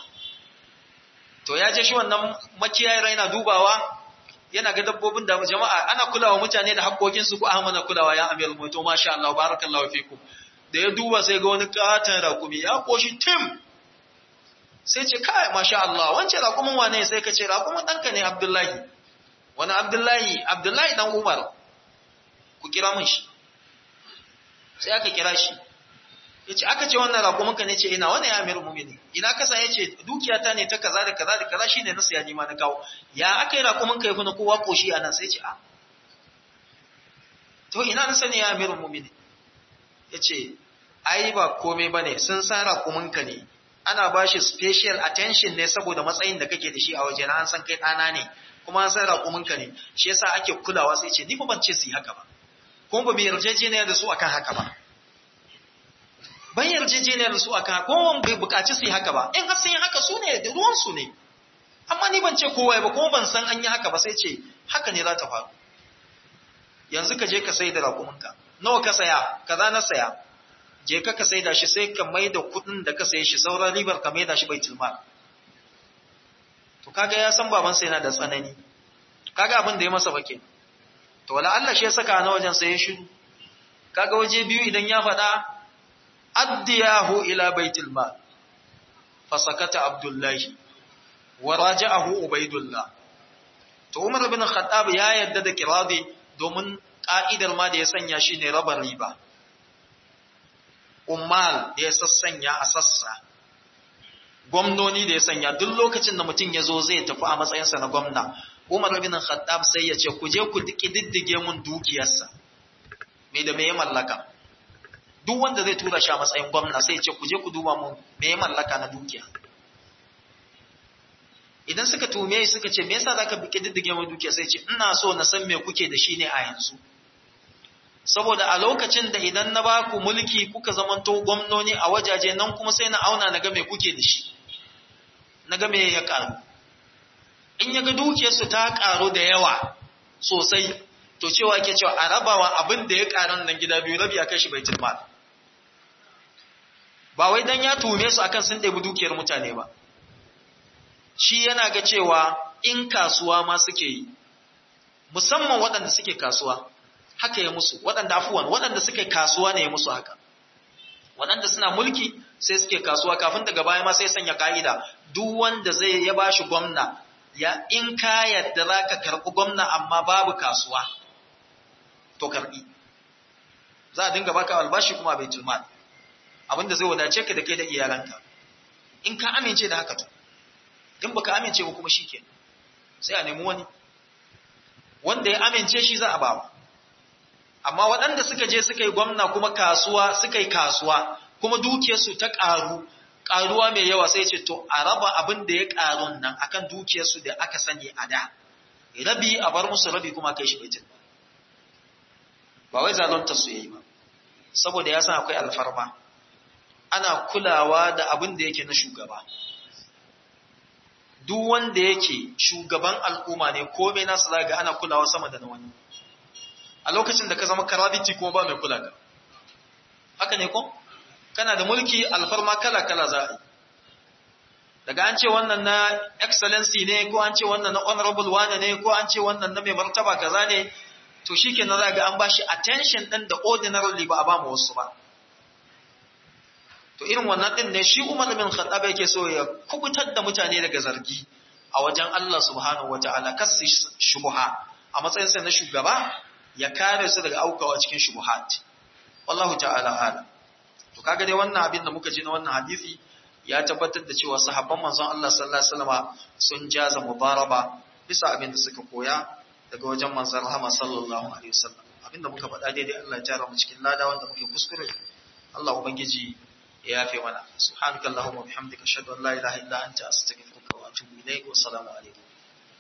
to ya je shi wannan makiyayar yana dubawa yana ga dabbobin da jama'a ana kulawa mutane da haƙoƙin su ko ahmana kulawa ya amirul mu'minin masha Allah barakallahu fikum da ya duba sai ga wani katon raƙumi ya koshi tim sai ce kai masha Allah wance raƙumin wane sai ka ce raƙumin ɗanka ne Abdullahi wani Abdullahi dan Umar ku kira mun shi sai aka kira shi yace aka ce wannan raƙuminka ne ce ina wani ya amirul mu'minin ina kasa yace dukiyata ne ta kaza da kaza da kaza shine na saya ni ma na kawo ya aka yi raƙuminka yafi na kowa koshi anan sai ce a to ina na sani ya amirul mu'minin yace ai ba komai bane sun san raƙuminka ne ana bashi special attention ne saboda matsayin da kake da shi a waje na an san kai ɗana ne kuma an san raƙuminka ne shi yasa ake kulawa sai ce ni fa ban ce su yi haka ba kuma ba mu yarjejeniya da su akan haka ba ban yarjejeniya da su akan haka kuma bai buƙaci su yi haka ba in har sun yi haka su ne da ruwan su ne amma ni ban ce kowa ba kuma ban san an yi haka ba sai ce haka ne za ta faru yanzu ka je ka sai da raƙuminka nawa ka saya kaza na saya je ka sai da shi sai ka mai da kuɗin da ka saye shi sauran ribar ka mai da shi baitul mal to kaga ya san baban sa yana da tsanani kaga abin da ya masa bake to wala Allah shi ya saka na wajen sai ya shiru kaga waje biyu idan ya faɗa addiyahu ila baitul mal fa sakata abdullahi wa raja'ahu ubaidullah to Umar bin Khattab ya yadda da kiradi domin ka'idar ma da ya sanya shi ne rabar riba ummal da ya sassanya a sassa gwamnoni da ya sanya duk lokacin da mutum ya zo zai tafi a matsayinsa na gwamna Umar bin Khattab sai ya ce ku je ku diddige mun dukiyarsa me da me ya mallaka duk wanda zai tura shi a matsayin gwamna sai ya ce ku je ku duba mun me ya mallaka na dukiya. Idan suka tume suka ce me yasa zaka bi kididdige mu dukiya sai ce ina so na san me kuke da shi ne a yanzu. Saboda a lokacin da idan na ba ku mulki kuka zamanto gwamnoni a wajaje nan kuma sai na auna na ga me kuke da shi, na ga me ya karu. In ya ga dukiyarsu ta karu da yawa sosai, to cewa ke cewa a rabawa abin da ya karu nan gida biyu, rabi a kai shi baitul mal. Ba wai dan ya tume su akan sun ɗebi dukiyar mutane ba. Shi yana ga cewa in kasuwa ma suke yi, musamman waɗanda suke kasuwa, haka ya musu, waɗanda suke kasuwa ne ya musu haka. Waɗanda suna mulki sai suke kasuwa, kafin daga baya ma sai sanya ka'ida, duk wanda zai ya bashi gwamna, ya in ka yadda za ka karɓi gwamna amma babu kasuwa, to karɓi. Za a dinga baka albashi kuma bai tulmal, abinda zai wadace ka da kai da iyalanka. In ka amince da haka to, in baka amince ba kuma shikenan, sai a nemi wani wanda ya amince shi za a bawa. Amma waɗanda suka je suka yi gwamna kuma kasuwa suka yi kasuwa kuma dukiyarsu ta ƙaruwa mai yawa, sai ce to a raba abin da ya ƙarun nan akan dukiyarsu da aka sani a da, rabi a bar musu, rabi kuma kai shi baitul. Ba wai zalunta su yayi ba, saboda ya san akwai alfarma, ana kulawa da abin da yake na shugaba. Duk wanda yake shugaban al'umma ne komai nasu zaga ana kulawa sama da na wani. A lokacin da ka zama karabiti kuma ba mai kula ka. Haka ne ko? Kana da mulki, alfarma kala-kala za a yi. Daga an ce wannan na excellency ne, ko an ce wannan na honorable wane ne, ko an ce wannan na mai martaba kaza ne, to shi ke na za ga an ba shi attention ɗin da ordinarily ba a ba mu wasu ba. To irin wannan ɗin ne shi Umar bin Khattab yake so ya kubutar da mutane daga zargi a wajen Allah subhanahu wataala, kasu shubuha a matsayinsa na shugaba ya kare su daga aukawa cikin shubuhat. Wallahu ta'ala alam. To kaga dai wannan abin da muka ji na wannan hadisi ya tabbatar da cewa sahabban manzon Allah sallallahu alaihi wasallam sun jaza mubaraba bisa abin da suka koya daga wajen manzon Rahama sallallahu alaihi wasallam. Abin da muka faɗa daidai Allah ya jara mu cikin lada, wanda muke kuskure Allah ubangiji ya yafe mana. Subhanakallahumma wa bihamdika ashhadu an la ilaha illa anta astaghfiruka wa atubu ilaik wa assalamu alaikum.